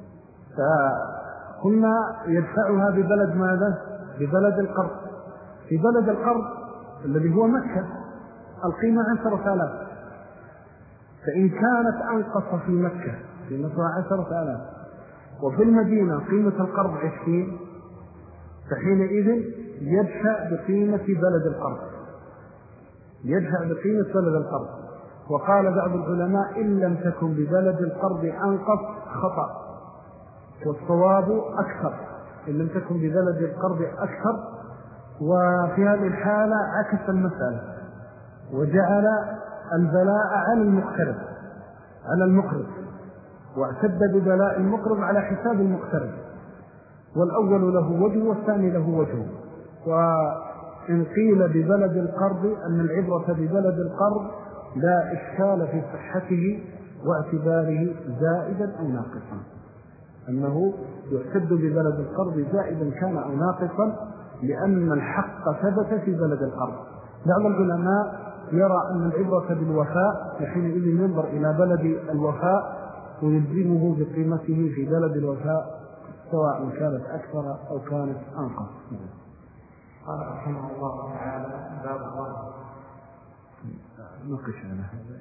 فقلنا يدفعها ببلد ماذا؟ ببلد القرض. في بلد القرض الذي هو مكة القيمة 10,000، فإن كانت أنقص في مكة قيمتها 10,000 وفي المدينة قيمة القرض 20، فحينئذ يدفع بقيمة بلد القرض، يدفع بقيمة بلد القرض. وقال بعض العلماء: إن لم تكن ببلد القرض أنقص خطأ، والصواب أكثر، إن لم تكن ببلد القرض أكثر. وفي هذه الحالة عكس المسألة وجعل البلاء على المقترض على المقرض، واعتد ببلاء المقرض على حساب المقترض، والأول له وجه والثاني له وجه. وإن قيل ببلد القرض أن العبرة ببلد القرض لا إشكال في صحته واعتباره زائدا أو ناقصا، أنه يعتد ببلد القرض زائدا كان أو ناقصا، لأن الحق ثبت في بلد القرض. بعض العلماء يرى أن العبرة بالوفاء، وحينئذ ينظر إلى بلد الوفاء ويلزمه بقيمته في بلد الوفاء سواء كانت أكثر أو كانت أنقص. قال رحمه الله تعالى: باب الله. نقش على هذا.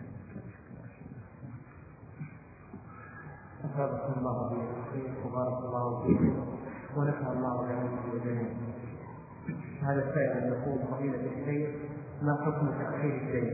أثابكم الله بالخير وبارك الله فيكم ونفع الله بعلمه وجميعا. هذا السائل يقول: فضيلة الشيخ، ما حكم تأخير الدين؟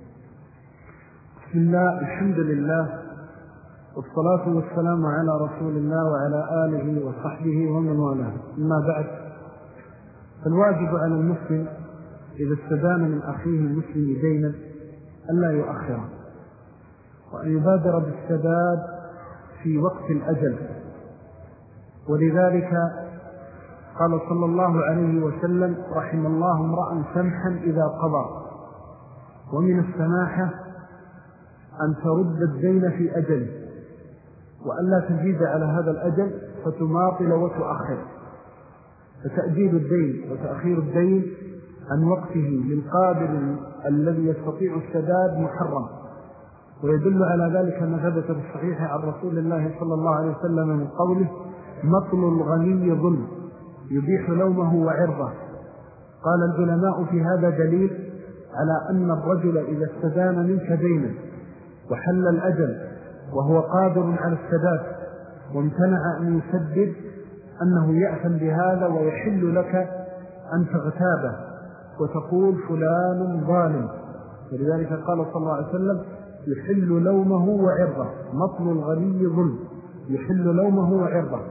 بسم الله، الحمد لله، والصلاة والسلام على رسول الله وعلى آله وصحبه ومن والاه. أما بعد، فالواجب على المسلم إذا استدان من أخيه المسلم دينا ألا يؤخره، وأن يبادر بالسداد في وقت الأجل. ولذلك قال صلى الله عليه وسلم: رحم الله امرأ سمحا إذا قضى. ومن السماحة أن ترد الدين في أجله، وألا تزيد على هذا الأجل فتماطل وتؤخر. فتأجيل الدين وتأخير الدين عن وقته للقادر الذي يستطيع السداد محرم. ويدل على ذلك ما ثبت بالصحيح عن رسول الله صلى الله عليه وسلم من قوله: مطل الغني ظلم يبيح لومه وعرضه. قال العلماء: في هذا دليل على أن الرجل إذا استدان منك دينا وحل الأجل وهو قادر على السداد وامتنع أن يسدد أنه يأثم بهذا، ويحل لك أن تغتابه وتقول فلان ظالم. ولذلك قال صلى الله عليه وسلم: يحل لومه وعرضه. مطل الغني ظلم يحل لومه وعرضه.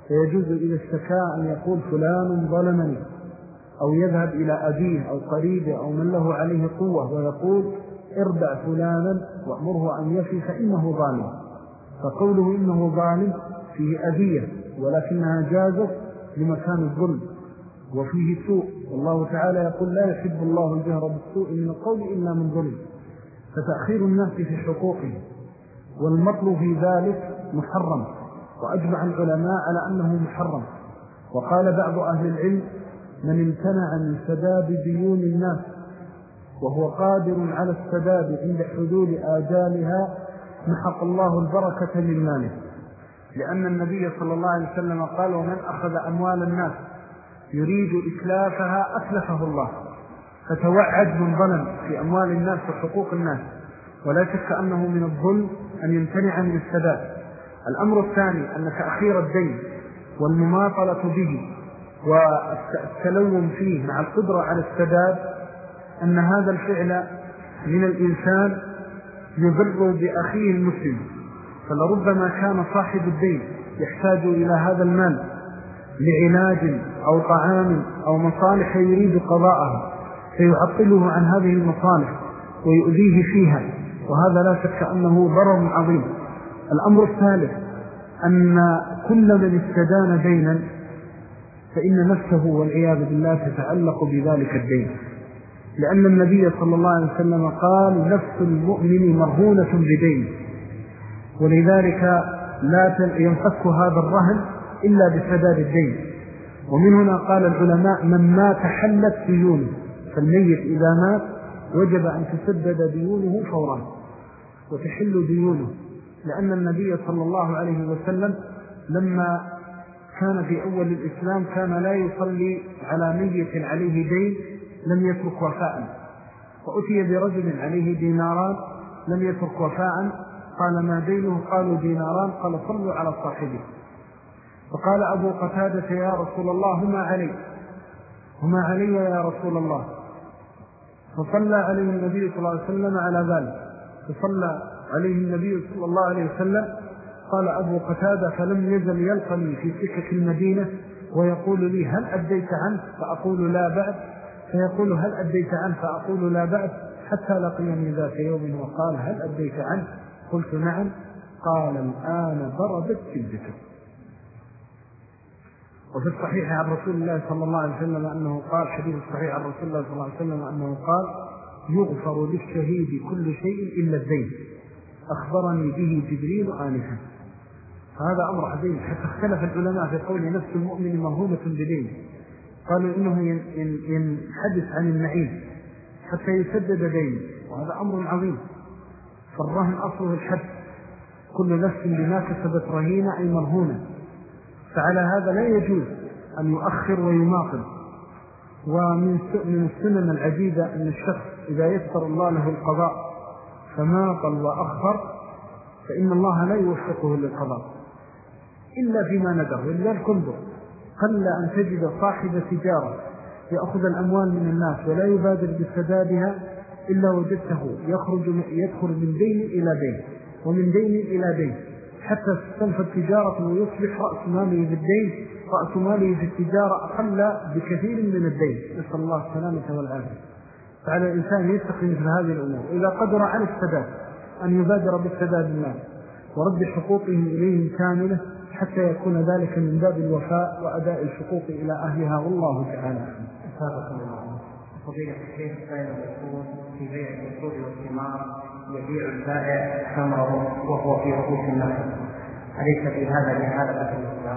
فيجوز إلى الشكاء أن يقول فلان ظلمني، أو يذهب إلى أبيه أو قريبه أو من له عليه قوة ويقول اربع فلانا وأمره أن يفي فإنه ظالم. فقوله إنه ظالم فيه أذية، ولكنها جازت لمكان الظلم وفيه سوء، والله تعالى يقول لا يحب الله الجهر بالسوء من القول إلا من ظلم. فتأخير الناس في حقوقه والمطلوب في ذلك محرم، وأجمع العلماء على أنه محرم. وقال بعض أهل العلم من امتنع من سداد ديون الناس وهو قادر على السداد عند حدود آجالها محق الله البركة من ماله، لأن النبي صلى الله عليه وسلم قال ومن أخذ أموال الناس يريد إتلافها أتلفه الله. فتوعد من ظلم في أموال الناس وحقوق الناس، ولا شك أنه من الظلم أن يمتنع من السداد. الأمر الثاني أن تأخير الدين والمماطلة به والتلوم فيه مع القدرة على السداد، أن هذا الفعل من الإنسان يضر بأخيه المسلم. فلربما كان صاحب الدين يحتاج إلى هذا المال لعلاج أو طعام أو مصالح يريد قضاءها، فيعطله عن هذه المصالح ويؤذيه فيها، وهذا لا شك أنه ضرر عظيم. الأمر الثالث أن كل من استدان دينا فإن نفسه والعياذ بالله تتعلق بذلك الدين، لأن النبي صلى الله عليه وسلم قال نفس المؤمن مرهونة بدين، ولذلك لا ينفك هذا الرهن إلا بسداد الدين. ومن هنا قال العلماء من مات حلت ديونه، فالميت إذا مات وجب أن تسدد ديونه فورا وتحل ديونه، لأن النبي صلى الله عليه وسلم لما كان في أول الإسلام كان لا يصلي على ميت عليه دين لم يترك وفاء، فأتي برجل عليه ديناران لم يترك وفاء، قال ما دينه؟ قالوا ديناران، قال صلوا على صاحبه. فقال أبو قتادة يا رسول الله هما علي يا رسول الله، فصلى عليه النبي صلى الله عليه وسلم على ذلك، فصلى عليه النبي صلى الله عليه وسلم. قال أبو قتادة فلم يزل يلقني في سكة المدينة ويقول لي هل أديت عنه؟ فأقول لا بعد، فيقول هل أديت عنه؟ فأقول لا بعد، حتى لقيني ذات يوم وقال هل أديت عنه؟ قلت نعم. قال الآن ضربت كلبته. وفي الصحيح عن رسول الله صلى الله عليه وسلم أنه قال، حديث الصحيح عن رسول الله صلى الله عليه وسلم أنه قال يغفر للشهيد كل شيء إلا الدين، أخبرني به جبريل آنفا. فهذا أمر عظيم، حتى اختلف العلماء في قول نفس المؤمن مرهونة بدين، قالوا إنه ينحدث عن النعيم حتى يسدد دين، وهذا أمر عظيم. فالرهن أصله الحد، كل نفس بما كسبت رهينة أي مرهونة، فعلى هذا لا يجوز أن يؤخر ويماطل. ومن السنن العديدة أن الشخص إذا يسر الله له القضاء فماطل وأخر فإن الله لا يوفقه للقضاء إلا فيما ندر. ولذلك انظر، قل أن تجد صاحب تجارة يأخذ الأموال من الناس ولا يبادر بسدادها إلا وجدته يدخل من دين إلى دين ومن دين إلى دين حتى تنفذ تجارته ويصبح رأس ماله في الدين، رأس ماله في التجارة أقل بكثير من الدين، نسأل الله السلامة والعافية. فعلى الإنسان يستقي مثل هذه الأمور إذا قدر على السداد أن يبادر بالسداد الناس ورد حقوقهم إليهم كاملة حتى يكون ذلك من باب الوفاء وأداء الحقوق إلى أهلها، والله تعالى. فضيلة الشيخ كان يقول في بيع الأصول والثمار يبيع البائع ثمره وهو في رؤوس النخل، أليس في هذا لهذا في الإسلام؟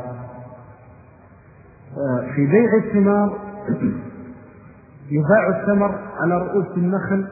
في بيع الثمار يباع الثمر على رؤوس النخل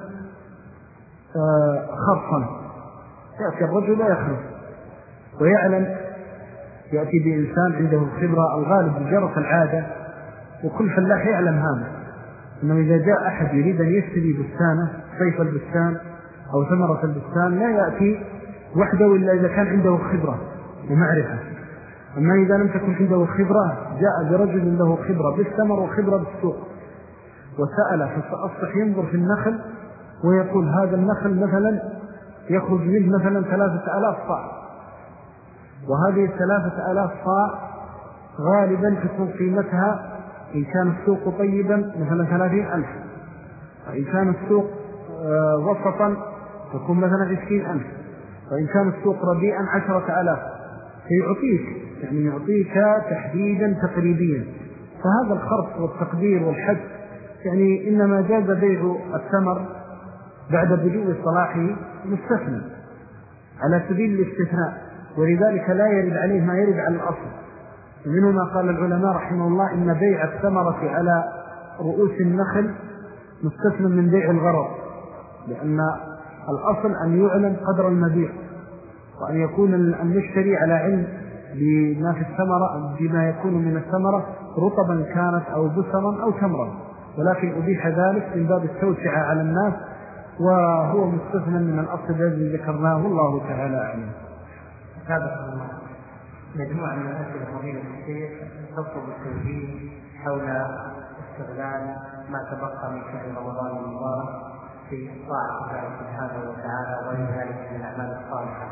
خرصا، يأتي الرجل يخرص ويعلم، يأتي بإنسان عنده الخبرة الغالب بجرة العادة، وكل فلاح يعلم هذا، إنه إذا جاء أحد يريد أن يشتري بستانه صيف البستان أو ثمرة البستان لا يأتي وحده إلا إذا كان عنده خبرة ومعرفة. أما إذا لم تكن عنده خبرة جاء برجل له خبرة بالثمر وخبرة بالسوق وسأل، فأصبح ينظر في النخل ويقول هذا النخل مثلا يخرج منه مثلا 3000 صاع، وهذه 3000 صاع غالبا تكون قيمتها إن كان السوق طيبا مثلا 30,000، وإن كان السوق وسطا تكون مثلا 20,000، وإن كان السوق رديئا 10,000. فيعطيك يعني يعطيك تحديدا تقريبيا. فهذا الخرص والتقدير والحد يعني إنما جاز بيع الثمر بعد بدو صلاحه مستثنى على سبيل الاستثناء، ولذلك لا يرد عليه ما يرد على الأصل. ومنه ما قال العلماء رحمه الله إن بيع الثمرة على رؤوس النخل مستثنى من بيع الغرض، لأن الأصل أن يعلم قدر المبيع، وأن يكون المشتري على علم بما في الثمرة بما يكون من الثمرة رطبا كانت أو بسرا أو تمرا، ولكن أبيح ذلك من باب التوسعة على الناس، وهو مستثنى من الأصل الذي ذكرناه. الله تعالى أعلم. سابقا مجموعة من الأسئلة فضيلة الشيخ تطلب التوجيه حول استغلال ما تبقى من شهر رمضان المبارك في طاعة الله سبحانه وتعالى وغير ذلك من الأعمال الصالحة.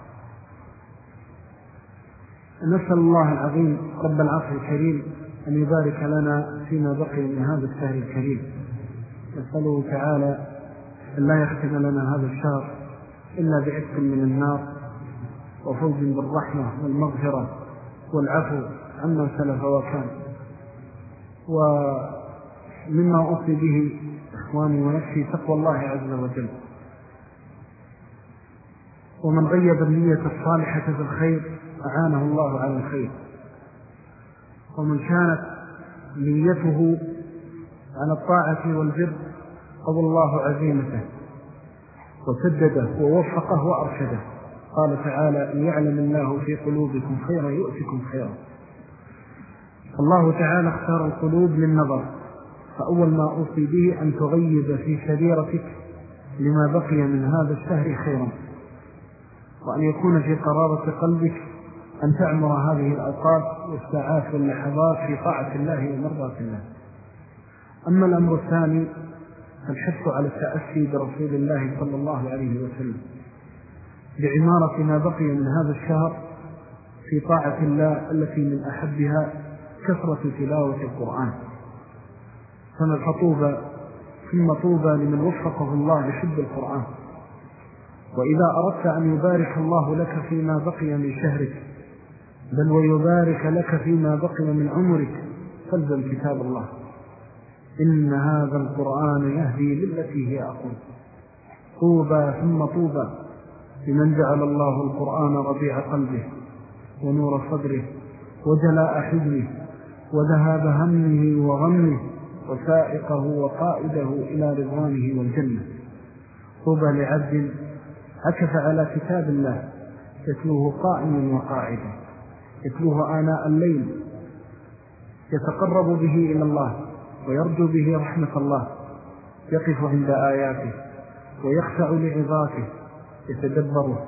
نسأل الله العظيم رب العرش الكريم أن يبارك لنا فيما بقي من هذا الشهر الكريم. نسأله تعالى أن لا يختم لنا هذا الشهر إلا بعتق من النار وفوز بالرحمة والمغفرة والعفو عما سلف وكان. ومما أوصي به إخواني ونفسي تقوى الله عز وجل، ومن غيب النية الصالحة في الخير أعانه الله على الخير، ومن كانت نيته على الطاعة والبر قضى الله عزيمته وسدده ووفقه وأرشده. قال تعالى إن يعلم الله في قلوبكم خيرا يؤتكم خيرا. الله تعالى اختار القلوب للنظر، فأول ما أوصي به أن تغيب في سريرتك لما بقي من هذا الشهر خيرا، وأن يكون في قرارة قلبك أن تعمر هذه الأوقات والساعات واللحظات في طاعة الله ومرضاة الله. أما الأمر الثاني فالحث على التأسي برسول الله صلى الله عليه وسلم بعمارة ما بقي من هذا الشهر في طاعة الله التي من أحبها كثرة تلاوة القرآن. فطوبى ثم طوبى لمن وفقه الله لحب القرآن. وإذا أردت أن يبارك الله لك فيما بقي من شهرك بل ويبارك لك فيما بقي من عمرك فالزم كتاب الله. إن هذا القرآن يهدي للتي هي أقوم. طوبى ثم طوبى لمن جعل الله القرآن ربيع قلبه ونور صدره وجلاء حزنه وذهاب همه وغمه وسائقه وقائده إلى رضوانه والجنة. طوبى لعبد عكف على كتاب الله يتلوه قائما وقاعدا، يتلوه آناء الليل يتقرب به إلى الله ويرجو به رحمة الله، يقف عند آياته ويخشع لعظاته، يتدبره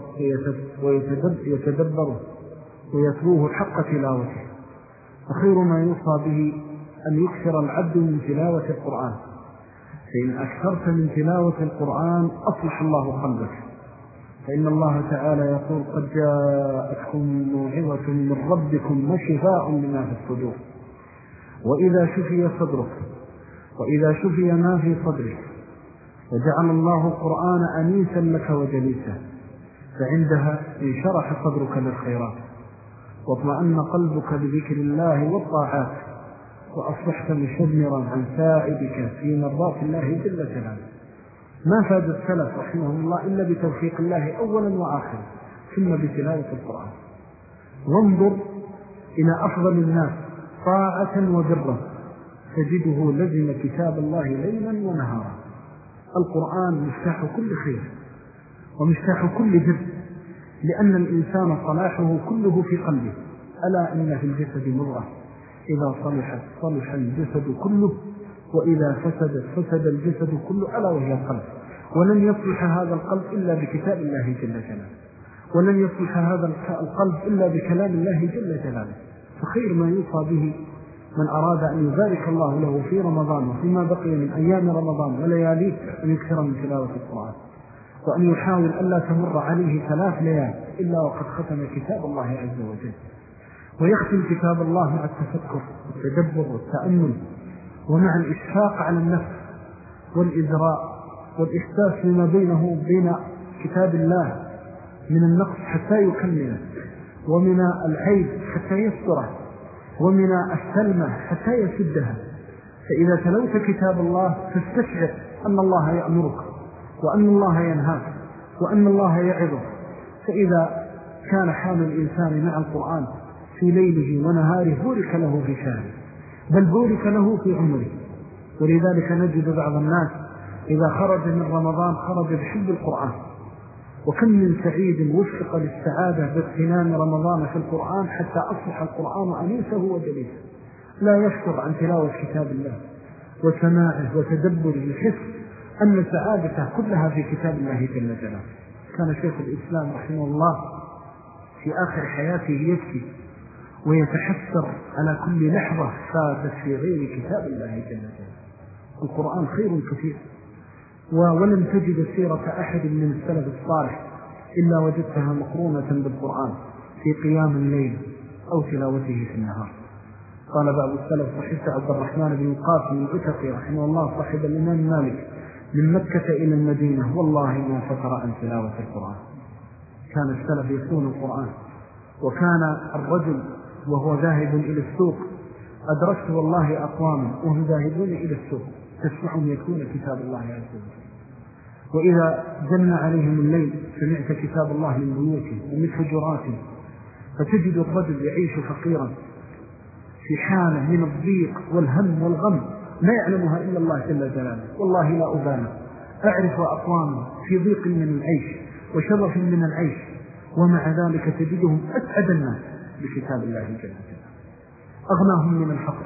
ويتلوه حق تلاوته. وخير ما يوصى به أن يكثر العبد من تلاوة القرآن، فإن أكثرت من تلاوة القرآن أصلح الله قلبك. فإن الله تعالى يقول قد جاءتكم موعظة من ربكم وشفاء لما في الصدور. وإذا شفي صدرك وإذا شفي ما في صدرك وجعل الله القرآن أنيسا لك وجليسا، فعندها انشرح صدرك للخيرات واطمأن قلبك بذكر الله والطاعات، وأصبحت مشمرا عن سائبك في مرضات الله جل جلاله. ما فاد السلف رحمه الله إلا بتوفيق الله أولا وآخرا ثم بتلاوة القرآن. وانظر إلى أفضل الناس طاعة وبرا تجده لزم كتاب الله ليلا ونهارا. القرآن مفتاح كل خير ومفتاح كل بر، لأن الإنسان صلاحه كله في قلبه. ألا إن في الجسد مضغة إذا صلحت صلح الجسد كله وإذا فسد الجسد كله، ألا وهي القلب. ولن يصلح هذا القلب إلا بكتاب الله جل جلاله، ولن يصلح هذا القلب إلا بكلام الله جل جلاله. فخير ما يوصى به من أراد أن يبارك الله له في رمضان وفيما بقي من أيام رمضان ولياليه أن يكثر من تلاوة القرآن، وأن يحاول ألا تمر عليه 3 ليال إلا وقد ختم كتاب الله عز وجل. ويختم كتاب الله مع التفكر والتدبر والتأمل، ومع الإشفاق على النفس والإزراء والإحساس لما بينه وبين كتاب الله من النقص حتى يكمله، ومن العيب حتى يستره، ومن السلمة حتى يسدها. فإذا تلوت كتاب الله تستشعر أن الله يأمرك، وأن الله ينهاك، وأن الله يعظك. فإذا كان حال الإنسان مع القرآن في ليله ونهاره بورك له في شهره، بل بورك له في عمره. ولذلك نجد بعض الناس إذا خرج من رمضان خرج بحب القرآن، وكم من سعيد وفق للسعادة باغتنام رمضان في القرآن حتى أصبح القرآن أنيسه وجليسه، لا يشكر عن تلاوة كتاب الله وسماعه وتدبره، يحس أن سعادته كلها في كتاب الله جل جلاله. كان شيخ الإسلام رحمه الله في آخر حياته يبكي ويتحسر على كل لحظة فاتت في غير كتاب الله جل جلاله. القرآن خير كثير، ولم تجد سيرة أحد من السلف الصالح إلا وجدتها مقرونة بالقرآن في قيام الليل أو تلاوته في النهار. قال بعض السلف: صحيح عبد الرحمن بن القاسم العتقي رحمه الله صاحب الإمام مالك من مكة إلى المدينة والله ما فتر عن تلاوة القرآن. كان السلف يتلون القرآن. وكان الرجل وهو ذاهب إلى السوق، أدركت والله أقواما وهم ذاهبون إلى السوق تسمعهم يتلون كتاب الله عز وجل، وإذا جن عليهم الليل سمعت كتاب الله من بيوتهم ومن حجراتهم. فتجد الرجل يعيش فقيرا في حالة من الضيق والهم والغم لا يعلمها إلا الله جل جلاله. والله لا أبالي، أعرف أقواما في ضيق من العيش وشرف من العيش، ومع ذلك تجدهم أسعد الناس بكتاب الله جل جلاله، أغناهم من الفقر،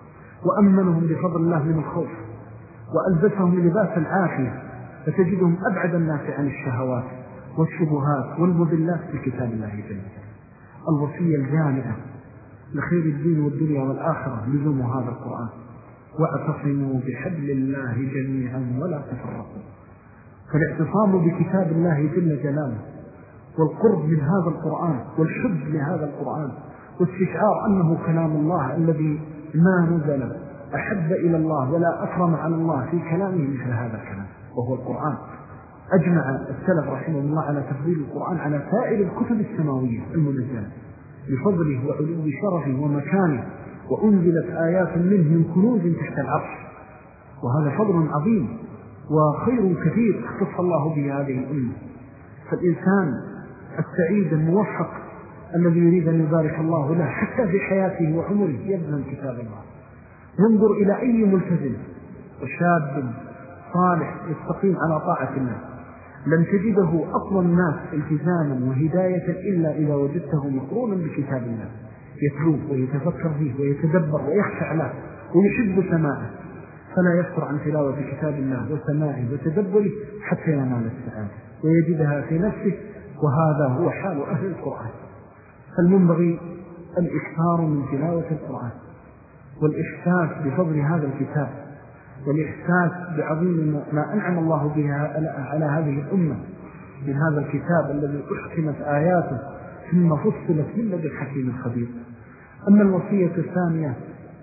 وأمنهم بفضل الله من الخوف، وألبسهم لباس العافية. فتجدهم أبعد الناس عن الشهوات والشبهات والمذلات بكتاب الله جل جلاله. الوصية الجامعة لخير الدين والدنيا والآخرة لزوم هذا القرآن: واعتصموا بحبل الله جميعا ولا تفرقوا. فالاعتصام بكتاب الله جل جلاله والقرب من هذا القرآن والحب لهذا القرآن واستشعار أنه كلام الله الذي ما نزل أحب إلى الله ولا أكرم على الله في كلامه مثل هذا الكلام وهو القرآن. أجمع السلف رحمه الله على تفضيل القرآن على سائر الكتب السماوية المنزلة بفضله وعلو شرفه ومكانه، وأنزلت آيات منه من كنوز تحت العرش، وهذا فضل عظيم وخير كثير اختص الله به هذه الأمة. فالإنسان السعيد الموفق الذي يريد أن يبارك الله له حتى في حياته وعمره يبذل كتاب الله، ينظر إلى أي ملتزم وشاب صالح يستقيم على طاعة الله لن تجده أقوى الناس التزاما وهداية إلا إذا وجدته مقرونا بكتاب الله، يتلوه ويتفكر فيه ويتدبر ويخشع له ويحب سماعه، فلا يفتر عن تلاوة كتاب الله وسماعه وتدبره حتى ينال السعادة ويجدها في نفسه. وهذا هو حال أهل القرآن. فالمنبغي الإكثار من تلاوة القرآن والإحساس بفضل هذا الكتاب والإحساس بعظيم ما أنعم الله بها على هذه الأمة من هذا الكتاب الذي أحكمت آياته ثم فصلت من لدى الحكيم الخبير. أما الوصية الثانية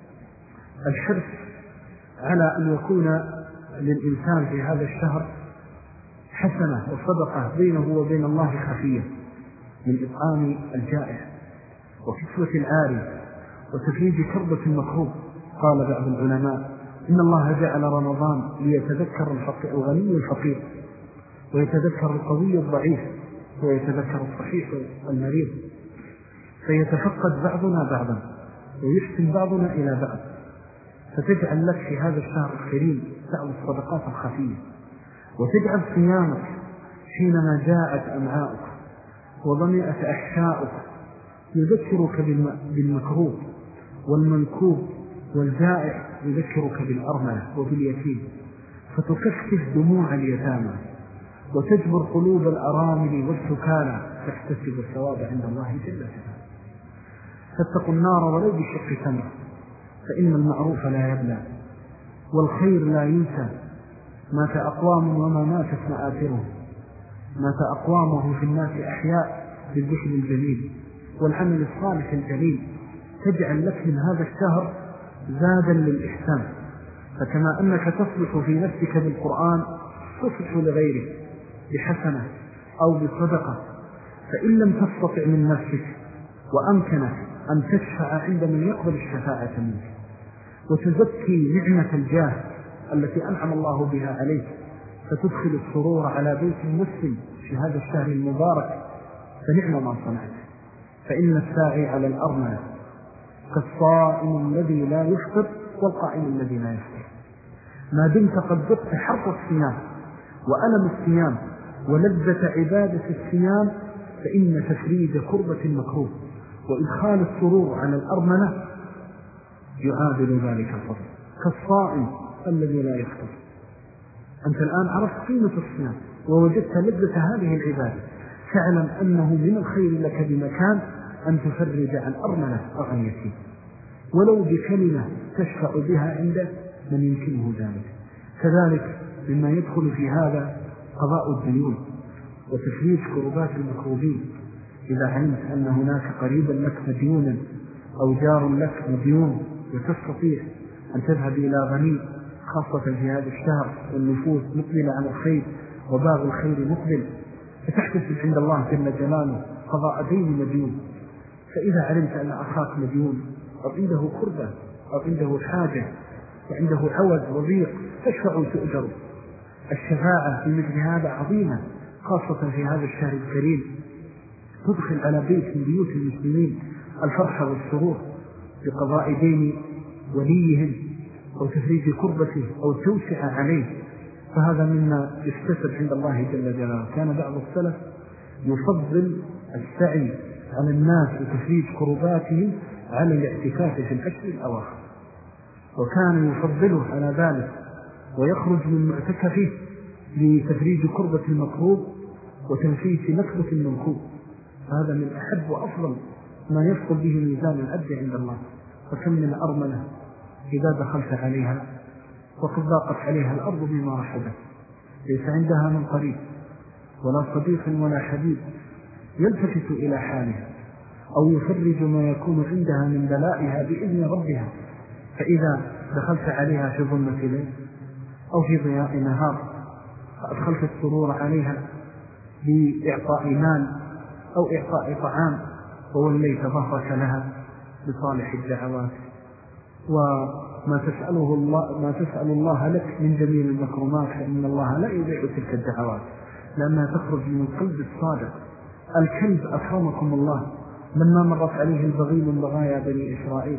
الحرص على أن يكون للإنسان في هذا الشهر حسنة وصدقة بينه وبين الله خفية من إطعام الجائع وكسوة العاري وتفريج كربة المكروب. قال بعض العلماء: إن الله جعل رمضان ليتذكر الغني الفقير، ويتذكر القوي الضعيف، ويتذكر الصحيح والمريض، فيتفقد بعضنا بعضا ويحسن بعضنا إلى بعض، فتجعل لك في هذا الشهر الكريم فعل الصدقات الخفية، وتجعل صيامك حينما جاءت أمعاؤك وضمئت أحشاؤك يذكرك بالمكروب والمنكوب والجائع، يذكرك بالأرملة وباليتيم، فتكفف دموع اليتامى وتجبر قلوب الأرامل والسكالى، تحتسب الثواب عند الله جل جلاله. فاتقوا النار ولو بشق تمرة، فإن المعروف لا يبلى والخير لا ينسى. مات أقوام وما ماتت مآثرهم، مات أقوامهم في الناس أحياء بالذكر الجليل والعمل الصالح الجليل تجعل لك من هذا الشهر زادا للإحسان. فكما أنك تصلح في نفسك بالقرآن تصلح لغيرك بحسنة أو بصدقة. فإن لم تستطع من نفسك وأمكنك أن تشفع عند من يقبل الشفاعة منك وتزكي نعمة الجاه التي أنعم الله بها عليك، فتدخل السرور على بيت المسلم في هذا الشهر المبارك، فنعم ما صنعت. فإن الساعي على الأرملة كالصائم الذي لا يفطر والقائم الذي لا يفطر. ما دمت قد ذقت حرف الصيام وألم الصيام ولذة عبادة الصيام، فإن تفريج كربة المكروه وإدخال السرور على الأرملة يعادل ذلك الفضل كالصائم الذي لا يفطر. أنت الآن عرفت قيمة الصيام ووجدت لذة هذه العبادة، فاعلم أنه من الخير لك بمكان أن تفرج عن أرملة أو عن يتيم، ولو بكلمة تشفع بها عند من يمكنه ذلك. كذلك مما يدخل في هذا قضاء الديون وتفريج كربات المكروبين. إذا علمت أن هناك قريبا لك مديونا أو جار لك مديون وتستطيع أن تذهب إلى غني، خاصة في هذا الشهر والنفوس مقبلة على الخير وباب الخير مقبل، فتحتسب عند الله جل جلاله قضاء دين مديون. فإذا علمت أن أخاك مديون أو عنده كربة أو عنده حاجة وعنده عوز وضيق، تشفع تؤجر. الشفاعة في مثل هذا عظيمة، خاصة في هذا الشهر الكريم، تدخل على بيت من بيوت المسلمين الفرح والسرور بقضاء دين وليهم أو تفريج كربته أو توسع عليه. فهذا مما يستسر عند الله جل جلاله. كان بعض السلف يفضل السعي على الناس وتفريج كرباتهم على الاعتكاف في العشر الأواخر، وكان يفضله على ذلك ويخرج من معتكفه لتفريج كربة المكروب وتنفيس نكبة المنكوب. هذا من أحب وأفضل ما يفضل به ميزان العبد عند الله. فكم من أرملة إذا دخلت عليها وقد ضاقت عليها الأرض بما رحبت، ليس عندها من قريب ولا صديق ولا حبيب يلتفت إلى حالها أو يفرج ما يكون عندها من بلائها بإذن ربها. فإذا دخلت عليها في ظلمة ليل أو في ضياء نهار فأدخلت السرور عليها بإعطاء مال أو إعطاء طعام، ووليت ظهرك لها بصالح الدعوات وما تسأل الله لك من جميل المكرمات، فإن الله لا يضيع تلك الدعوات لأنها تخرج من القلب الصادق. الكلب أكرمكم الله لما مرت عليه البغي من بغايا بني إسرائيل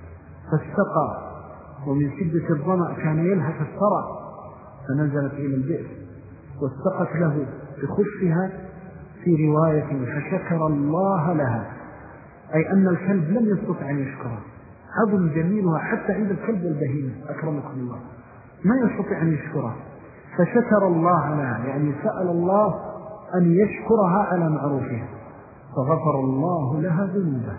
فاستقى ومن شدة الظمأ كان يلهث الثرى، فنزلت إلى البئر واستقت له بخفها في رواية فشكر الله لها، أي أن الكلب لم يستطع أن يشكرها، عظم جميلها حتى عند الكلب البهيمة أكرمكم الله ما يستطيع أن يشكرها، فشكر الله لها يعني سأل الله أن يشكرها على معروفها فغفر الله لها ذنوبها.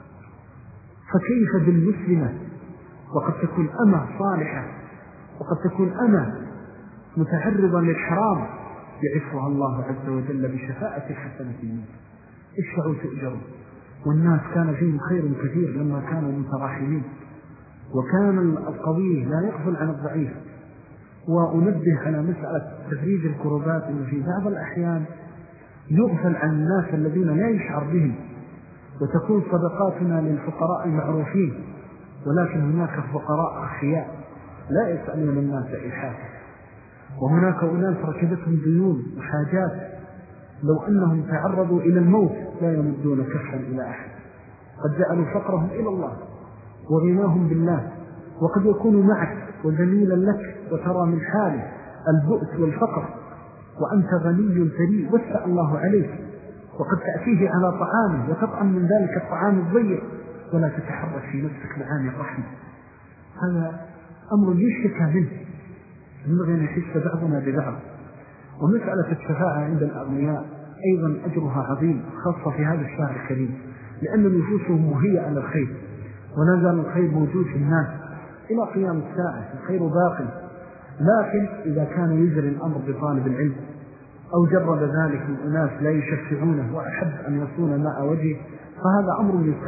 فكيف بالمسلمة وقد تكون أمة صالحة وقد تكون أمة متعرضة للحرام يعفها الله عز وجل بشفاعة الحسنة منه. اشفعوا تؤجروا. والناس كان فيهم خير كثير لما كانوا متراحمين، وكان القوي لا يغفل عن الضعيف. وأنبه على مسألة تفريج الكربات إن في بعض الأحيان يغفل عن الناس الذين لا يشعر بهم، وتكون صدقاتنا للفقراء المعروفين، ولكن هناك فقراء أخياء لا يسألون الناس إلحافا، وهناك أناس ركبتهم ديون وحاجات لو أنهم تعرضوا إلى الموت لا يمدون كفا إلى أحد، قد جعلوا فقرهم إلى الله وغناهم بالله، وقد يكون معك وزميلا لك وترى من حاله البؤس والفقر وأنت غني ثري وسع الله عليك، وقد تأتيه على طعامه وتطعم من ذلك الطعام الضيق ولا تتحرك في نفسك معاني الرحمة. هذا أمر يشتكى منه، ينبغي أن يحس بعضنا ببعض. ومسألة الشفاعة عند الأغنياء أيضا أجرها عظيم، خاصة في هذا الشهر الكريم، لأن نفوسهم مهيئة للخير، ولا زال الخير موجود في الناس إلى قيام الساعة، الخير باقي. لكن إذا كان يجري الأمر بطالب العلم أو جرب ذلك من أناس لا يشفعونه وأحب أن يصون ماء وجهه فهذا أمر يستثنى،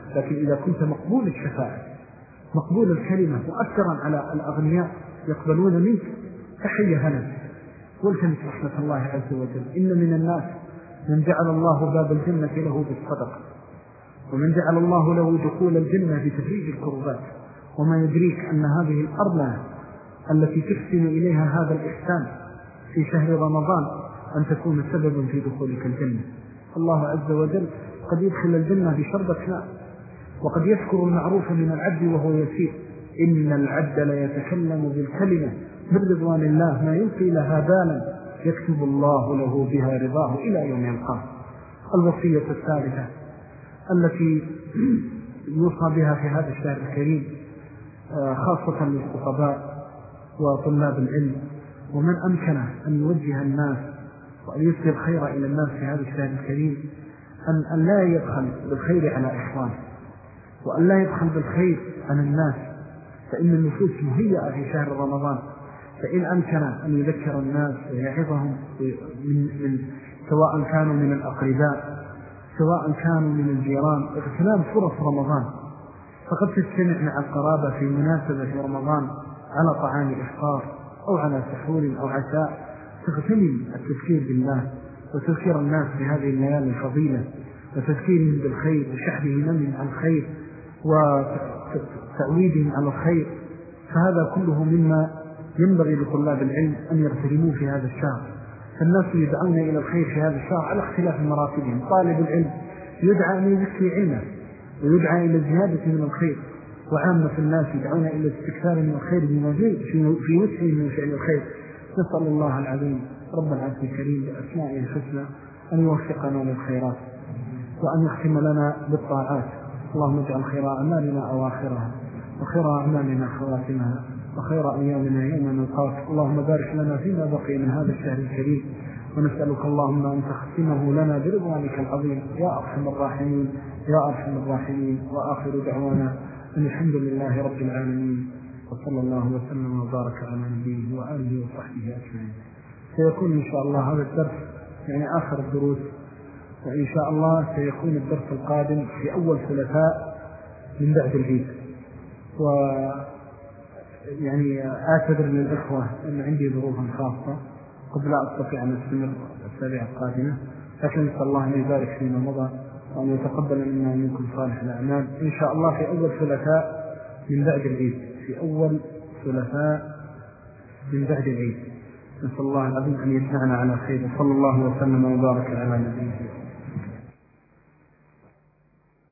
لكن إذا كنت مقبول الشفاعة مقبول الكلمة مؤثرا على الأغنياء يقبلون منك فحي هنا والتمس رحمة الله عز وجل. إن من الناس من جعل الله باب الجنة له بالصدقة، ومن جعل الله له دخول الجنة بتفريج الكربات، وما يدريك أن هذه الأرض التي تحسن إليها هذا الإحسان في شهر رمضان أن تكون سببا في دخولك الجنة. الله عز وجل قد يدخل الجنة بشربة ماء، وقد يذكر المعروف من العبد وهو يسير. إن العبد لا يتكلم بالكلمة من رضوان الله ما يلقي لها بالا يكتب الله له بها رضاه إلى يوم يلقاه. الوصية الثالثة التي يوصى بها في هذا الشهر الكريم خاصة للخطباء وطلاب العلم ومن أمكن أن يوجه الناس وأن يسر الخير إلى الناس في هذا الشهر الكريم أن لا يدخل بالخير على إخوانه، وأن لا يدخل بالخير عن الناس، فإن النفوس مهيئة في شهر رمضان. فإن أمكن أن يذكر الناس ويعظهم من سواء كانوا من الأقرباء سواء كانوا من الجيران اغتنام فرص رمضان. فقد تجتمع مع القرابة في مناسبة رمضان على طعام إفطار أو على سحور أو عشاء، تغتنم التذكير بالله وتذكير الناس بهذه الليالي الفضيلة وتذكيرهم بالخير وشحذهم من عن الخير وتعويدهم على الخير. فهذا كله مما ينبغي لطلاب العلم أن يغتنموه في هذا الشهر. فالناس يدعون إلى الخير في هذا الشهر على اختلاف مراتبهم. طالب العلم يدعى أن يذكي علمه ويدعى إلى الزيادة من الخير، وعامة الناس يدعون إلى الاستكثار من الخير بما في وسعه من فعل الخير. نسأل الله العظيم رب العرش الكريم بأسمائه الحسنى أن يوفقنا للخيرات وأن يختم لنا بالطاعات. اللهم اجعل خير أعمالنا أواخرها وخير أعمالنا خواتمها وخير أيامنا يوم نلقاك. اللهم بارك لنا فيما بقي من هذا الشهر الكريم، ونسألك اللهم أن تختمه لنا برضوانك العظيم يا أرحم الراحمين يا أرحم الراحمين. وآخر دعوانا أن الحمد لله رب العالمين، وصلى الله وسلم وبارك على نبيه وآله وصحبه أجمعين. سيكون إن شاء الله هذا الدرس يعني آخر الدروس، وإن شاء الله سيكون الدرس القادم في أول ثلاثاء من بعد العيد. ويعني أعتذر للإخوة أن عندي ظروف خاصة قد لا أستطيع أن أستمر الأسابيع القادمة، لكن نسأل الله أن يبارك فيما مضى وأن يتقبل منا ومنكم صالح الأعمال. إن شاء الله في أول ثلاثاء من بعد العيد، في أول ثلاثاء من بعد العيد. نسأل الله العظيم أن يجمعنا على خير. صلى الله وسلم وبارك على نبيه.